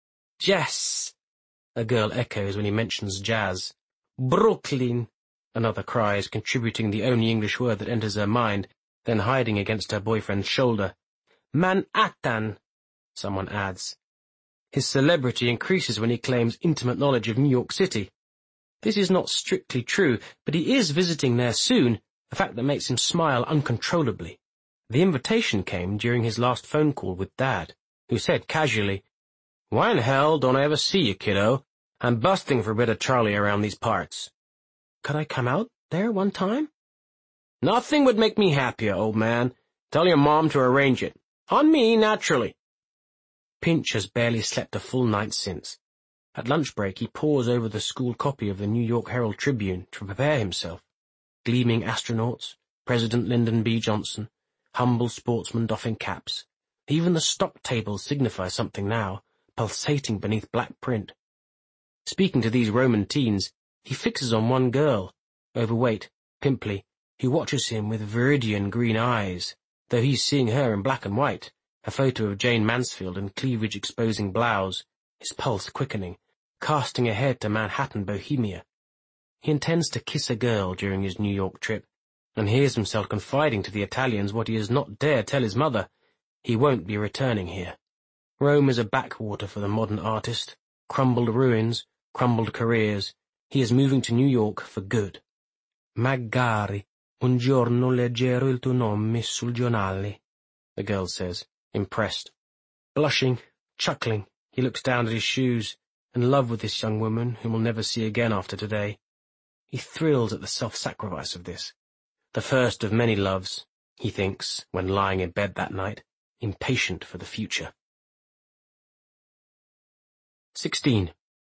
Jazz, a girl echoes when he mentions jazz. Brooklyn, another cries, contributing the only English word that enters her mind, then hiding against her boyfriend's shoulder. Manhattan, someone adds. His celebrity increases when he claims intimate knowledge of New York City. This is not strictly true, but he is visiting there soon, a fact that makes him smile uncontrollably. The invitation came during his last phone call with Dad, who said casually, Why in hell don't I ever see you, kiddo? I'm busting for a bit of Charlie around these parts. Could I come out there one time? Nothing would make me happier, old man. Tell your mom to arrange it. On me, naturally. Pinch has barely slept a full night since. At lunch break he pores over the school copy of the New York Herald Tribune to prepare himself. Gleaming astronauts, President Lyndon B. Johnson, humble sportsmen doffing caps. Even the stock tables signify something now, pulsating beneath black print. Speaking to these Roman teens, he fixes on one girl, overweight, pimply, who watches him with viridian green eyes, though he's seeing her in black and white, a photo of Jane Mansfield in cleavage-exposing blouse, his pulse quickening, casting ahead to Manhattan, Bohemia. He intends to kiss a girl during his New York trip, and hears himself confiding to the Italians what he has not dared tell his mother. He won't be returning here. Rome is a backwater for the modern artist. Crumbled ruins, crumbled careers. He is moving to New York for good. Magari un giorno leggerò il tuo nome sul giornale, the girl says, impressed. Blushing, chuckling, he looks down at his shoes, in love with this young woman whom we'll never see again after today. He thrills at the self-sacrifice of this. The first of many loves, he thinks, when lying in bed that night, impatient for the future. 16.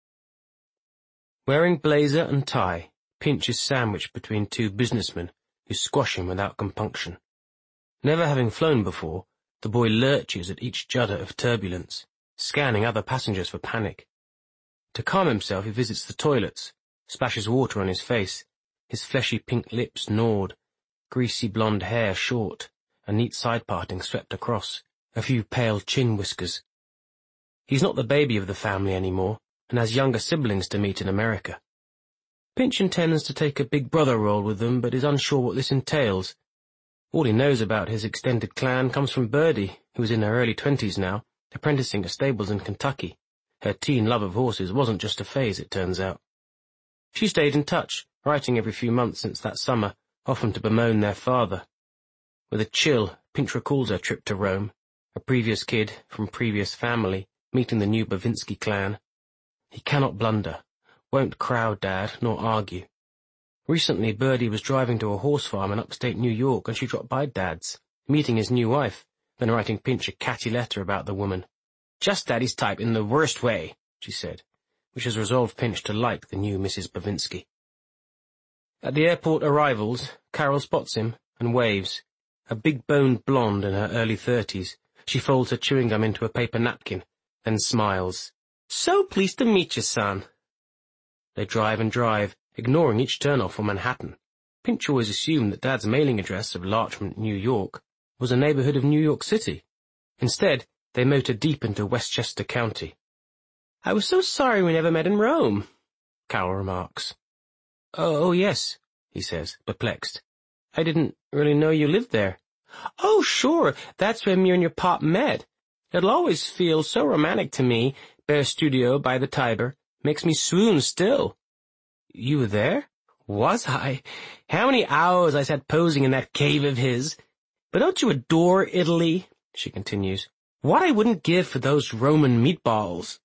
Wearing blazer and tie, Pinch is sandwiched between two businessmen who squash him without compunction. Never having flown before, the boy lurches at each judder of turbulence, scanning other passengers for panic. To calm himself, he visits the toilets, splashes water on his face, his fleshy pink lips gnawed, greasy blonde hair short, a neat side parting swept across, a few pale chin whiskers. He's not the baby of the family anymore, and has younger siblings to meet in America. Pinch intends to take a big brother role with them, but is unsure what this entails. All he knows about his extended clan comes from Birdie, who is in her early 20s now, apprenticing at stables in Kentucky. Her teen love of horses wasn't just a phase, it turns out. She stayed in touch, writing every few months since that summer, often to bemoan their father. With a chill, Pinch recalls her trip to Rome, a previous kid from previous family, meeting the new Bavinsky clan. He cannot blunder, won't crowd Dad, nor argue. Recently, Birdie was driving to a horse farm in upstate New York, and she dropped by Dad's, meeting his new wife, then writing Pinch a catty letter about the woman. "Just Daddy's type in the worst way," she said, which has resolved Pinch to like the new Mrs. Bavinsky. At the airport arrivals, Carol spots him and waves. A big-boned blonde in her early 30s, she folds her chewing gum into a paper napkin, then smiles. "So pleased to meet you, son." They drive and drive, ignoring each turnoff for Manhattan. Pinch always assumed that Dad's mailing address of Larchmont, New York, was a neighborhood of New York City. Instead, they motor deep into Westchester County. "I was so sorry we never met in Rome," Carol remarks. Oh, yes," he says, perplexed. "I didn't really know you lived there." "Oh, sure, that's where me and your pop met. It'll always feel so romantic to me, Bear Studio by the Tiber. Makes me swoon still." "You were there?" "Was I? How many hours I sat posing in that cave of his. But don't you adore Italy?" she continues. "What I wouldn't give for those Roman meatballs."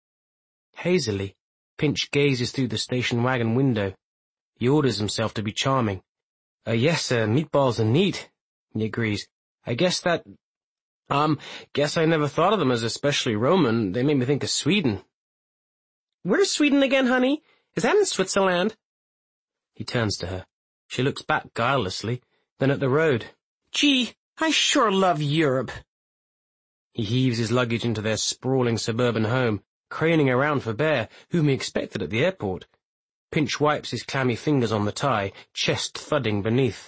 Hazily, Pinch gazes through the station wagon window. He orders himself to be charming. Yes, meatballs are neat," he agrees. "I guess that, guess I never thought of them as especially Roman. They made me think of Sweden." "Where's Sweden again, honey? Is that in Switzerland?" He turns to her. She looks back guilelessly, then at the road. "Gee, I sure love Europe." He heaves his luggage into their sprawling suburban home, craning around for Bear, whom he expected at the airport. Pinch wipes his clammy fingers on the tie, chest thudding beneath.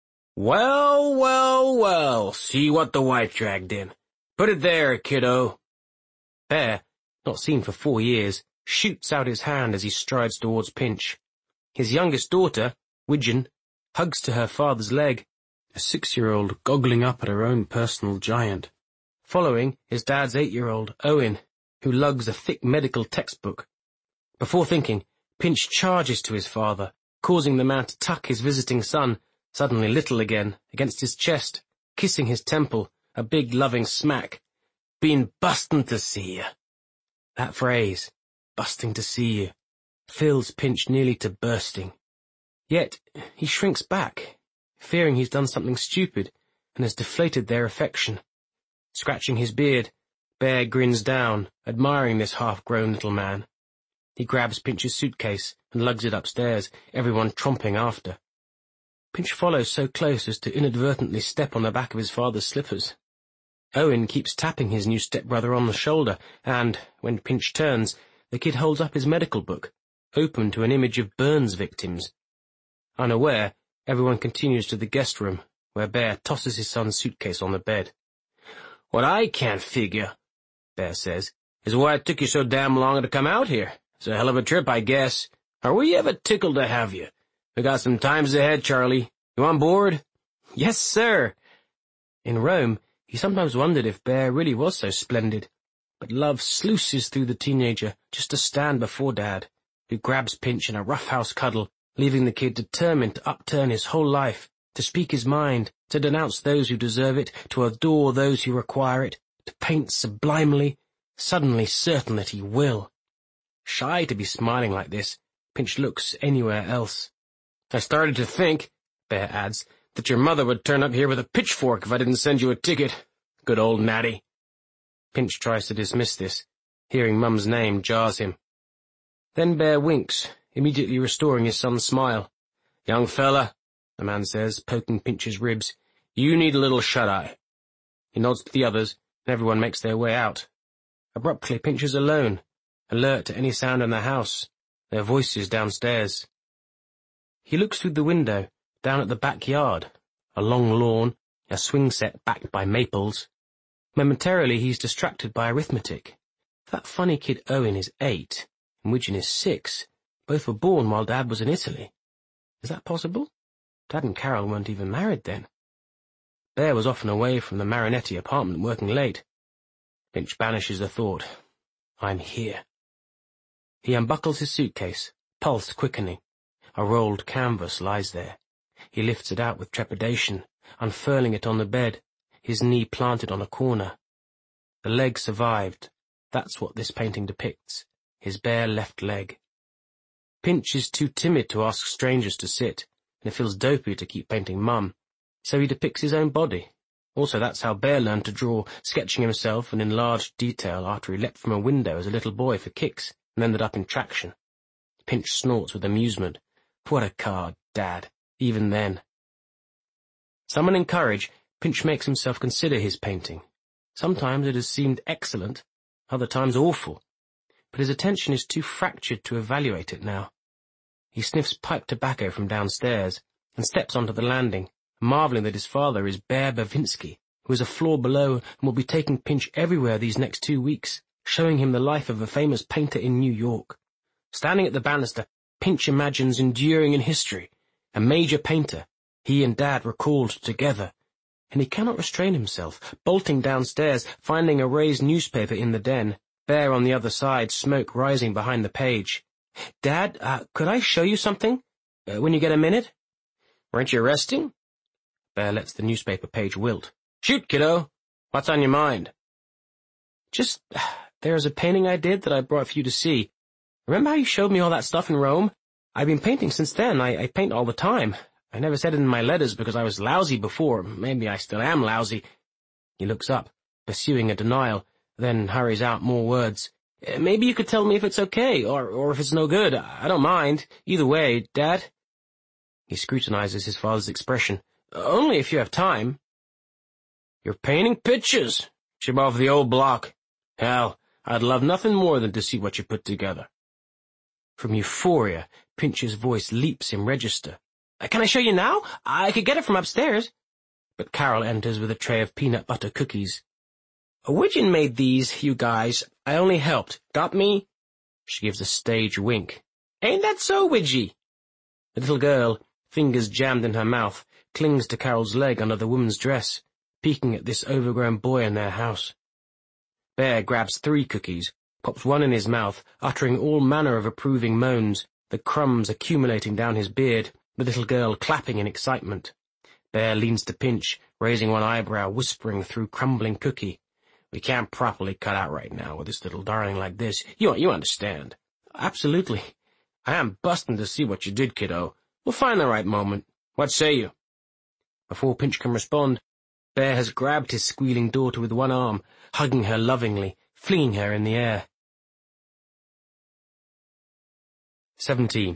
"Well, well, well, see what the wife dragged in. Put it there, kiddo." Bear, not seen for 4 years, shoots out his hand as he strides towards Pinch. His youngest daughter, Widgeon, hugs to her father's leg, a 6-year-old goggling up at her own personal giant. Following is Dad's 8-year-old, Owen, who lugs a thick medical textbook. Before thinking, Pinch charges to his father, causing the man to tuck his visiting son, suddenly little again, against his chest, kissing his temple, a big loving smack. "Been bustin' to see you." That phrase, busting to see you, fills Pinch nearly to bursting. Yet he shrinks back, fearing he's done something stupid and has deflated their affection. Scratching his beard, Bear grins down, admiring this half-grown little man. He grabs Pinch's suitcase and lugs it upstairs, everyone tromping after. Pinch follows so close as to inadvertently step on the back of his father's slippers. Owen keeps tapping his new stepbrother on the shoulder, and, when Pinch turns, the kid holds up his medical book, open to an image of burns victims. Unaware, everyone continues to the guest room, where Bear tosses his son's suitcase on the bed. "What I can't figure," Bear says, "is why it took you so damn long to come out here. It's a hell of a trip, I guess. Are we ever tickled to have you? We got some times ahead, Charlie. You on board?" "Yes, sir." In Rome, he sometimes wondered if Bear really was so splendid, but love sluices through the teenager just to stand before Dad, who grabs Pinch in a roughhouse cuddle, leaving the kid determined to upturn his whole life, to speak his mind, to denounce those who deserve it, to adore those who require it, to paint sublimely, suddenly certain that he will. Shy to be smiling like this, Pinch looks anywhere else. "I started to think," Bear adds, "that your mother would turn up here with a pitchfork if I didn't send you a ticket. Good old Natty." Pinch tries to dismiss this. Hearing Mum's name jars him. Then Bear winks, immediately restoring his son's smile. "Young fella," the man says, poking Pinch's ribs, "you need a little shut-eye." He nods to the others, and everyone makes their way out. Abruptly, Pinch is alone, alert to any sound in the house, their voices downstairs. He looks through the window, down at the backyard, a long lawn, a swing set backed by maples. Momentarily, he's distracted by arithmetic. If that funny kid Owen is 8, and Widgeon is 6, both were born while Dad was in Italy. Is that possible? Dad and Carol weren't even married then. Bear was often away from the Marinetti apartment working late. Pinch banishes the thought. I'm here. He unbuckles his suitcase, pulse quickening. A rolled canvas lies there. He lifts it out with trepidation, unfurling it on the bed, his knee planted on a corner. The leg survived. That's what this painting depicts, his bare left leg. Pinch is too timid to ask strangers to sit, and it feels dopey to keep painting Mum, so he depicts his own body. Also, that's how Bear learned to draw, sketching himself in enlarged detail after he leapt from a window as a little boy for kicks, and ended up in traction. Pinch snorts with amusement. What a card, Dad, even then. Summoning courage, Pinch makes himself consider his painting. Sometimes it has seemed excellent, other times awful, but his attention is too fractured to evaluate it now. He sniffs pipe tobacco from downstairs and steps onto the landing, marveling that his father is Bear Bavinsky, who is a floor below and will be taking Pinch everywhere these next 2 weeks, showing him the life of a famous painter in New York. Standing at the banister, Pinch imagines enduring in history, a major painter, he and Dad recalled together, and he cannot restrain himself, bolting downstairs, finding a raised newspaper in the den, Bear on the other side, smoke rising behind the page. "Dad, could I show you something? When you get a minute?" "Weren't you resting?" Bear lets the newspaper page wilt. "Shoot, kiddo. What's on your mind?" "Just, there is a painting I did that I brought for you to see. Remember how you showed me all that stuff in Rome? I've been painting since then. I paint all the time. I never said it in my letters because I was lousy before. Maybe I still am lousy." He looks up, pursuing a denial, then hurries out more words. "Maybe you could tell me if it's okay, or if it's no good. I don't mind. Either way, Dad." He scrutinizes his father's expression. "Only if you have time." "You're painting pictures. Chip off the old block. Hell, I'd love nothing more than to see what you put together." From euphoria, Pinch's voice leaps in register. "Can I show you now? I could get it from upstairs." But Carol enters with a tray of peanut butter cookies. "Widgeon made these, you guys. I only helped. Got me?" She gives a stage wink. "Ain't that so, Widgie?" The little girl, fingers jammed in her mouth, clings to Carol's leg under the woman's dress, peeking at this overgrown boy in their house. Bear grabs 3 cookies, pops one in his mouth, uttering all manner of approving moans, the crumbs accumulating down his beard, the little girl clapping in excitement. Bear leans to Pinch, raising one eyebrow, whispering through crumbling cookie. "We can't properly cut out right now with this little darling like this. You understand." "Absolutely. I am busting to see what you did, kiddo. We'll find the right moment. What say you?" Before Pinch can respond, Bear has grabbed his squealing daughter with one arm, hugging her lovingly, flinging her in the air. 17.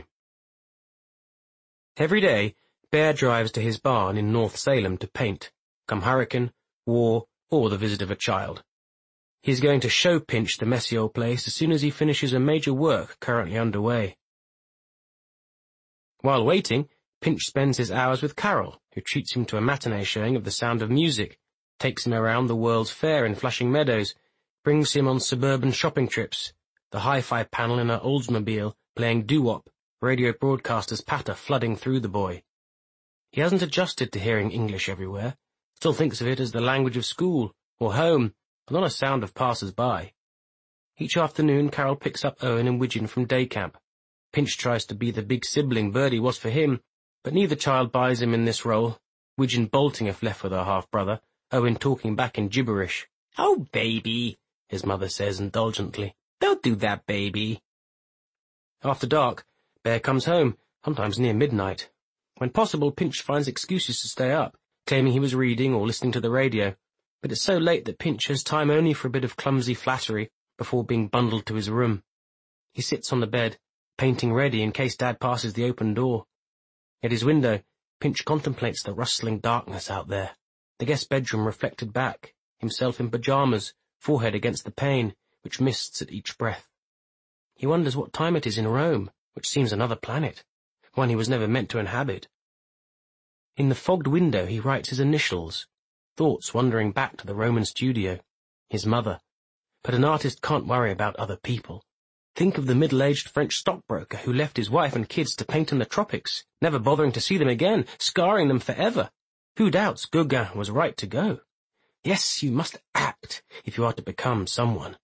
Every day, Bear drives to his barn in North Salem to paint, come hurricane, war, or the visit of a child. He is going to show Pinch the messy old place as soon as he finishes a major work currently underway. While waiting, Pinch spends his hours with Carol, who treats him to a matinee showing of The Sound of Music, takes him around the World's Fair in Flushing Meadows, brings him on suburban shopping trips, the hi-fi panel in her Oldsmobile playing doo-wop, radio broadcasters' patter flooding through the boy. He hasn't adjusted to hearing English everywhere, still thinks of it as the language of school, or home, but not a sound of passers-by. Each afternoon Carol picks up Owen and Widgeon from day camp. Pinch tries to be the big sibling Birdie was for him, but neither child buys him in this role, Widgeon bolting if left with her half-brother, Owen talking back in gibberish. "Oh, baby," his mother says indulgently. "Don't do that, baby." After dark, Bear comes home, sometimes near midnight. When possible, Pinch finds excuses to stay up, claiming he was reading or listening to the radio, but it's so late that Pinch has time only for a bit of clumsy flattery before being bundled to his room. He sits on the bed, painting ready in case Dad passes the open door. At his window, Pinch contemplates the rustling darkness out there, the guest bedroom reflected back, himself in pyjamas, forehead against the pane, which mists at each breath. He wonders what time it is in Rome, which seems another planet, one he was never meant to inhabit. In the fogged window he writes his initials, thoughts wandering back to the Roman studio, his mother. But an artist can't worry about other people. Think of the middle-aged French stockbroker who left his wife and kids to paint in the tropics, never bothering to see them again, scarring them forever. Who doubts Gauguin was right to go? Yes, you must act if you are to become someone.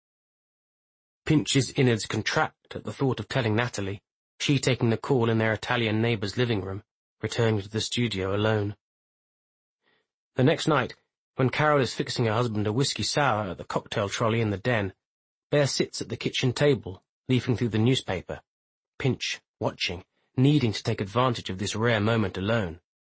Pinch's innards contract at the thought of telling Natalie, she taking the call in their Italian neighbour's living room, returning to the studio alone. The next night, when Carol is fixing her husband a whiskey sour at the cocktail trolley in the den, Bear sits at the kitchen table, leafing through the newspaper, Pinch watching, needing to take advantage of this rare moment alone.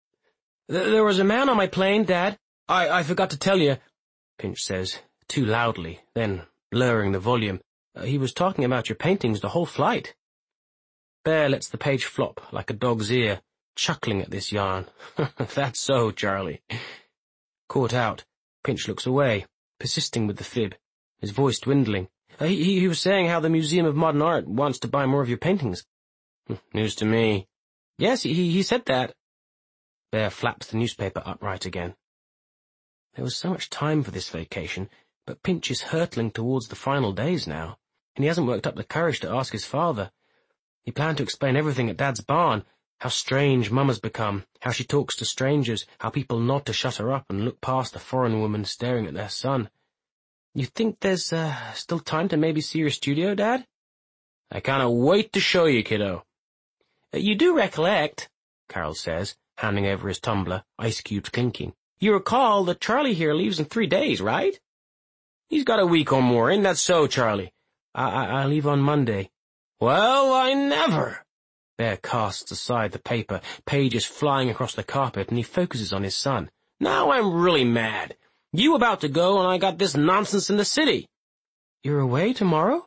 "There was a man on my plane, Dad. I forgot to tell you," Pinch says, too loudly, then blurring the volume. "He was talking about your paintings the whole flight." Bear lets the page flop like a dog's ear, chuckling at this yarn. "That's so, Charlie." Caught out, Pinch looks away, persisting with the fib, his voice dwindling. He was saying how the Museum of Modern Art wants to buy more of your paintings." "News to me." "Yes, he said that." Bear flaps the newspaper upright again. There was so much time for this vacation, but Pinch is hurtling towards the final days now, and he hasn't worked up the courage to ask his father. He planned to explain everything at Dad's barn, how strange Mum has become, how she talks to strangers, how people nod to shut her up and look past a foreign woman staring at their son. "You think there's still time to maybe see your studio, Dad?" "I can't wait to show you, kiddo." "You do recollect," Carol says, handing over his tumbler, ice cubes clinking. "You recall that Charlie here leaves in 3 days, right?" "He's got a week or more, ain't that so, Charlie?" I leave on Monday." "Well, I never." Bear casts aside the paper, pages flying across the carpet, and he focuses on his son. "Now I'm really mad. You about to go, and I got this nonsense in the city." "You're away tomorrow?"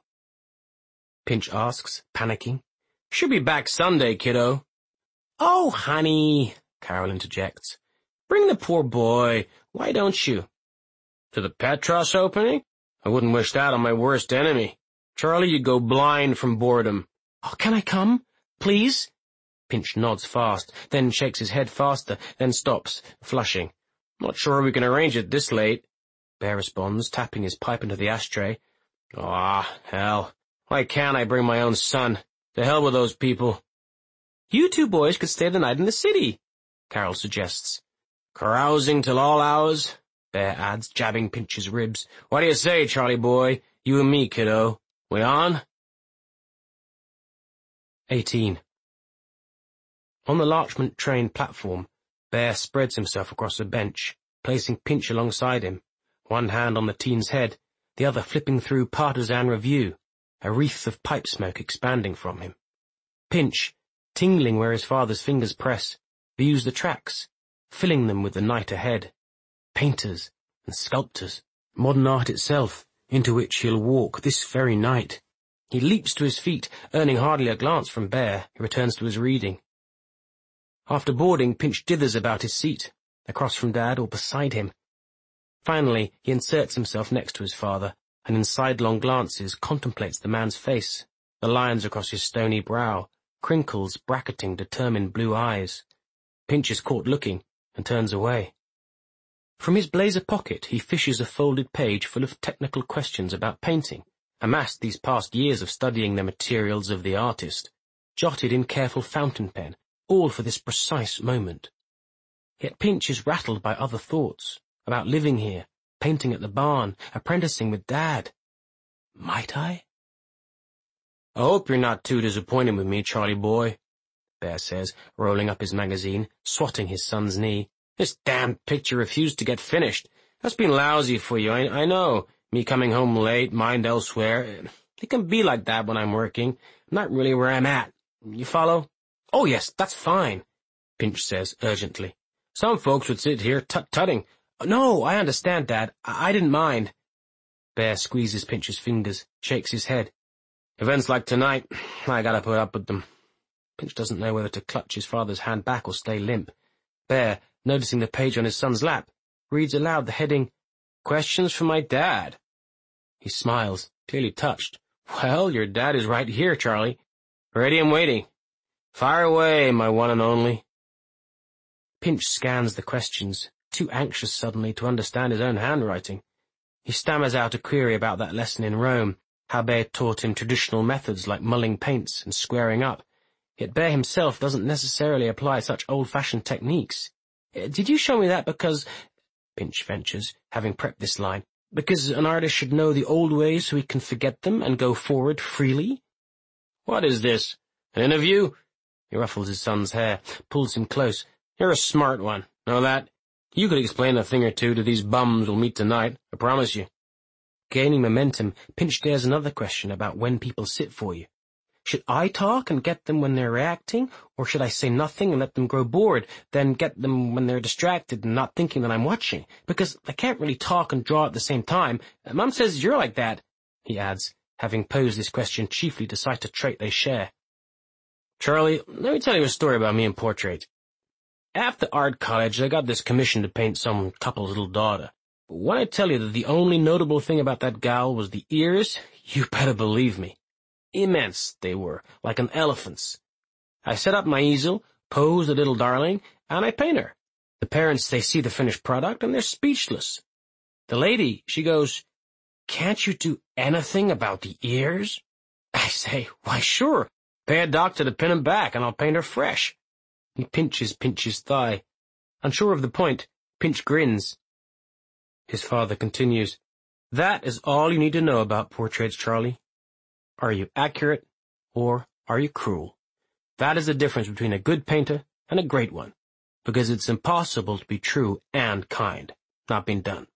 Pinch asks, panicking. "Should be back Sunday, kiddo." "Oh, honey," Carol interjects. "Bring the poor boy. Why don't you?" "To the Petros opening? I wouldn't wish that on my worst enemy. Charlie, you'd go blind from boredom." "Oh, can I come? Please?" Pinch nods fast, then shakes his head faster, then stops, flushing. "Not sure we can arrange it this late," Bear responds, tapping his pipe into the ashtray. Hell. Why can't I bring my own son? To hell with those people." "You two boys could stay the night in the city," Carol suggests. "Carousing till all hours," Bear adds, jabbing Pinch's ribs. "What do you say, Charlie boy? You and me, kiddo. We on?" 18. On the Larchmont train platform, Bear spreads himself across a bench, placing Pinch alongside him, one hand on the teen's head, the other flipping through Partisan Review, a wreath of pipe smoke expanding from him. Pinch, tingling where his father's fingers press, views the tracks, filling them with the night ahead. Painters and sculptors, modern art itself, into which he'll walk this very night. He leaps to his feet, earning hardly a glance from Bear, who returns to his reading. After boarding, Pinch dithers about his seat, across from Dad or beside him. Finally, he inserts himself next to his father, and in sidelong glances contemplates the man's face, the lines across his stony brow, crinkles bracketing determined blue eyes. Pinch is caught looking, and turns away. From his blazer pocket he fishes a folded page full of technical questions about painting, amassed these past years of studying the materials of the artist, jotted in careful fountain pen, all for this precise moment. Yet Pinch is rattled by other thoughts, about living here, painting at the barn, apprenticing with Dad. Might I? "I hope you're not too disappointed with me, Charlie boy," Bear says, rolling up his magazine, swatting his son's knee. "This damned picture refused to get finished. That's been lousy for you, I know. Me coming home late, mind elsewhere. It can be like that when I'm working. I'm not really where I'm at. You follow? Oh, yes, that's fine, Pinch says urgently. Some folks would sit here tut-tutting. No, I understand, Dad. I didn't mind. Bear squeezes Pinch's fingers, shakes his head. Events like tonight, I gotta put up with them. Pinch doesn't know whether to clutch his father's hand back or stay limp. Bear, noticing the page on his son's lap, reads aloud the heading, Questions for my dad. He smiles, clearly touched. Well, your dad is right here, Charlie. Ready and waiting. Fire away, my one and only. Pinch scans the questions, too anxious suddenly to understand his own handwriting. He stammers out a query about that lesson in Rome, how Bear taught him traditional methods like mulling paints and squaring up. Yet Bear himself doesn't necessarily apply such old-fashioned techniques. Did you show me that because, Pinch ventures, having prepped this line, because an artist should know the old ways so he can forget them and go forward freely? What is this? An interview? He ruffles his son's hair, pulls him close. You're a smart one. Know that? You could explain a thing or two to these bums we'll meet tonight, I promise you. Gaining momentum, Pinch dares another question about when people sit for you. Should I talk and get them when they're reacting, or should I say nothing and let them grow bored, then get them when they're distracted and not thinking that I'm watching? Because I can't really talk and draw at the same time. Mum says you're like that, he adds, having posed this question chiefly to cite a trait they share. Charlie, let me tell you a story about me and portrait. After art college, I got this commission to paint some couple's little daughter. But when I tell you that the only notable thing about that gal was the ears, you better believe me. Immense they were, like an elephant's. I set up my easel, pose the little darling, and I paint her. The parents, they see the finished product, and they're speechless. The lady, she goes, Can't you do anything about the ears? I say, Why sure, pay a doctor to pin 'em back, and I'll paint her fresh. He pinches Pinch's thigh. Unsure of the point, Pinch grins. His father continues, That is all you need to know about portraits, Charlie. Are you accurate, or are you cruel? That is the difference between a good painter and a great one, because it's impossible to be true and kind. Not been done.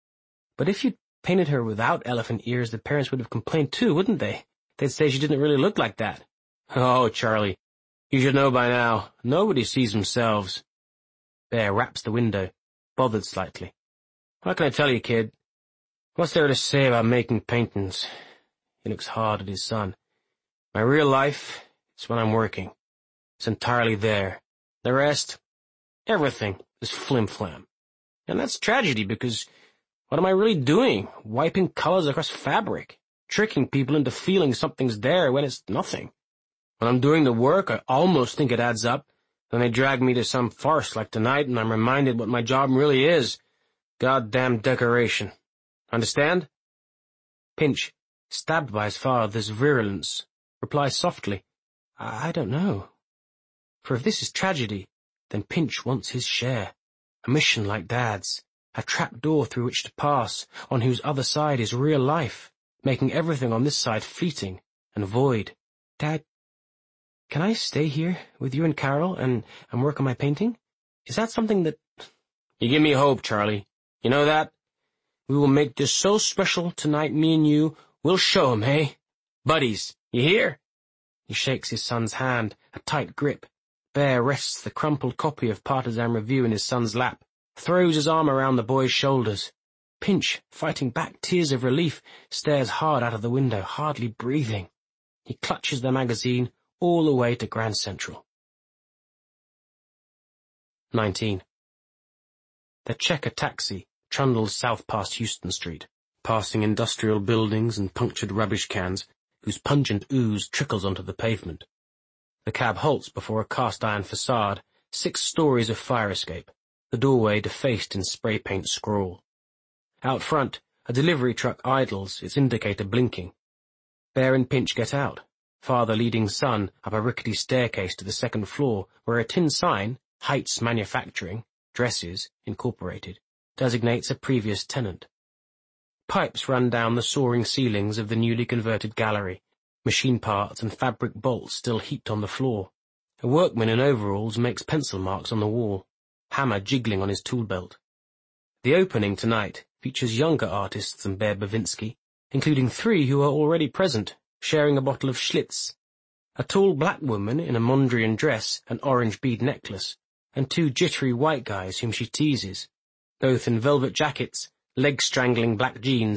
But if you painted her without elephant ears, the parents would have complained too, wouldn't they? They'd say she didn't really look like that. Oh, Charlie, you should know by now, nobody sees themselves. Bear raps the window, bothered slightly. What can I tell you, kid? What's there to say about making paintings? He looks hard at his son. My real life, it's when I'm working. It's entirely there. The rest, everything, is flim-flam. And that's tragedy, because what am I really doing? Wiping colors across fabric, tricking people into feeling something's there when it's nothing. When I'm doing the work, I almost think it adds up. Then they drag me to some farce like tonight, and I'm reminded what my job really is. Goddamn decoration. Understand? Pinch, stabbed by his father's virulence, replies softly, I don't know. For if this is tragedy, then Pinch wants his share. A mission like Dad's, a trap door through which to pass, on whose other side is real life, making everything on this side fleeting and void. Dad, can I stay here with you and Carol and work on my painting? Is that something that... You give me hope, Charlie. You know that? We will make this so special tonight, me and you. We'll show 'em, hey? Buddies, you hear? He shakes his son's hand, a tight grip. Bear rests the crumpled copy of Partisan Review in his son's lap, throws his arm around the boy's shoulders. Pinch, fighting back tears of relief, stares hard out of the window, hardly breathing. He clutches the magazine all the way to Grand Central. 19. The checker taxi trundles south past Houston Street, passing industrial buildings and punctured rubbish cans, whose pungent ooze trickles onto the pavement. The cab halts before a cast-iron facade, 6 stories of fire escape, the doorway defaced in spray paint scrawl. Out front, a delivery truck idles, its indicator blinking. Bear and Pinch get out, father leading son up a rickety staircase to the 2nd floor, where a tin sign, Heights Manufacturing, Dresses, Incorporated, designates a previous tenant. Pipes run down the soaring ceilings of the newly converted gallery, machine parts and fabric bolts still heaped on the floor. A workman in overalls makes pencil marks on the wall, hammer jiggling on his tool belt. The opening tonight features younger artists than Bear Bavinski, including 3 who are already present, sharing a bottle of Schlitz. A tall black woman in a Mondrian dress and orange bead necklace, and 2 jittery white guys whom she teases, both in velvet jackets, leg-strangling black jeans,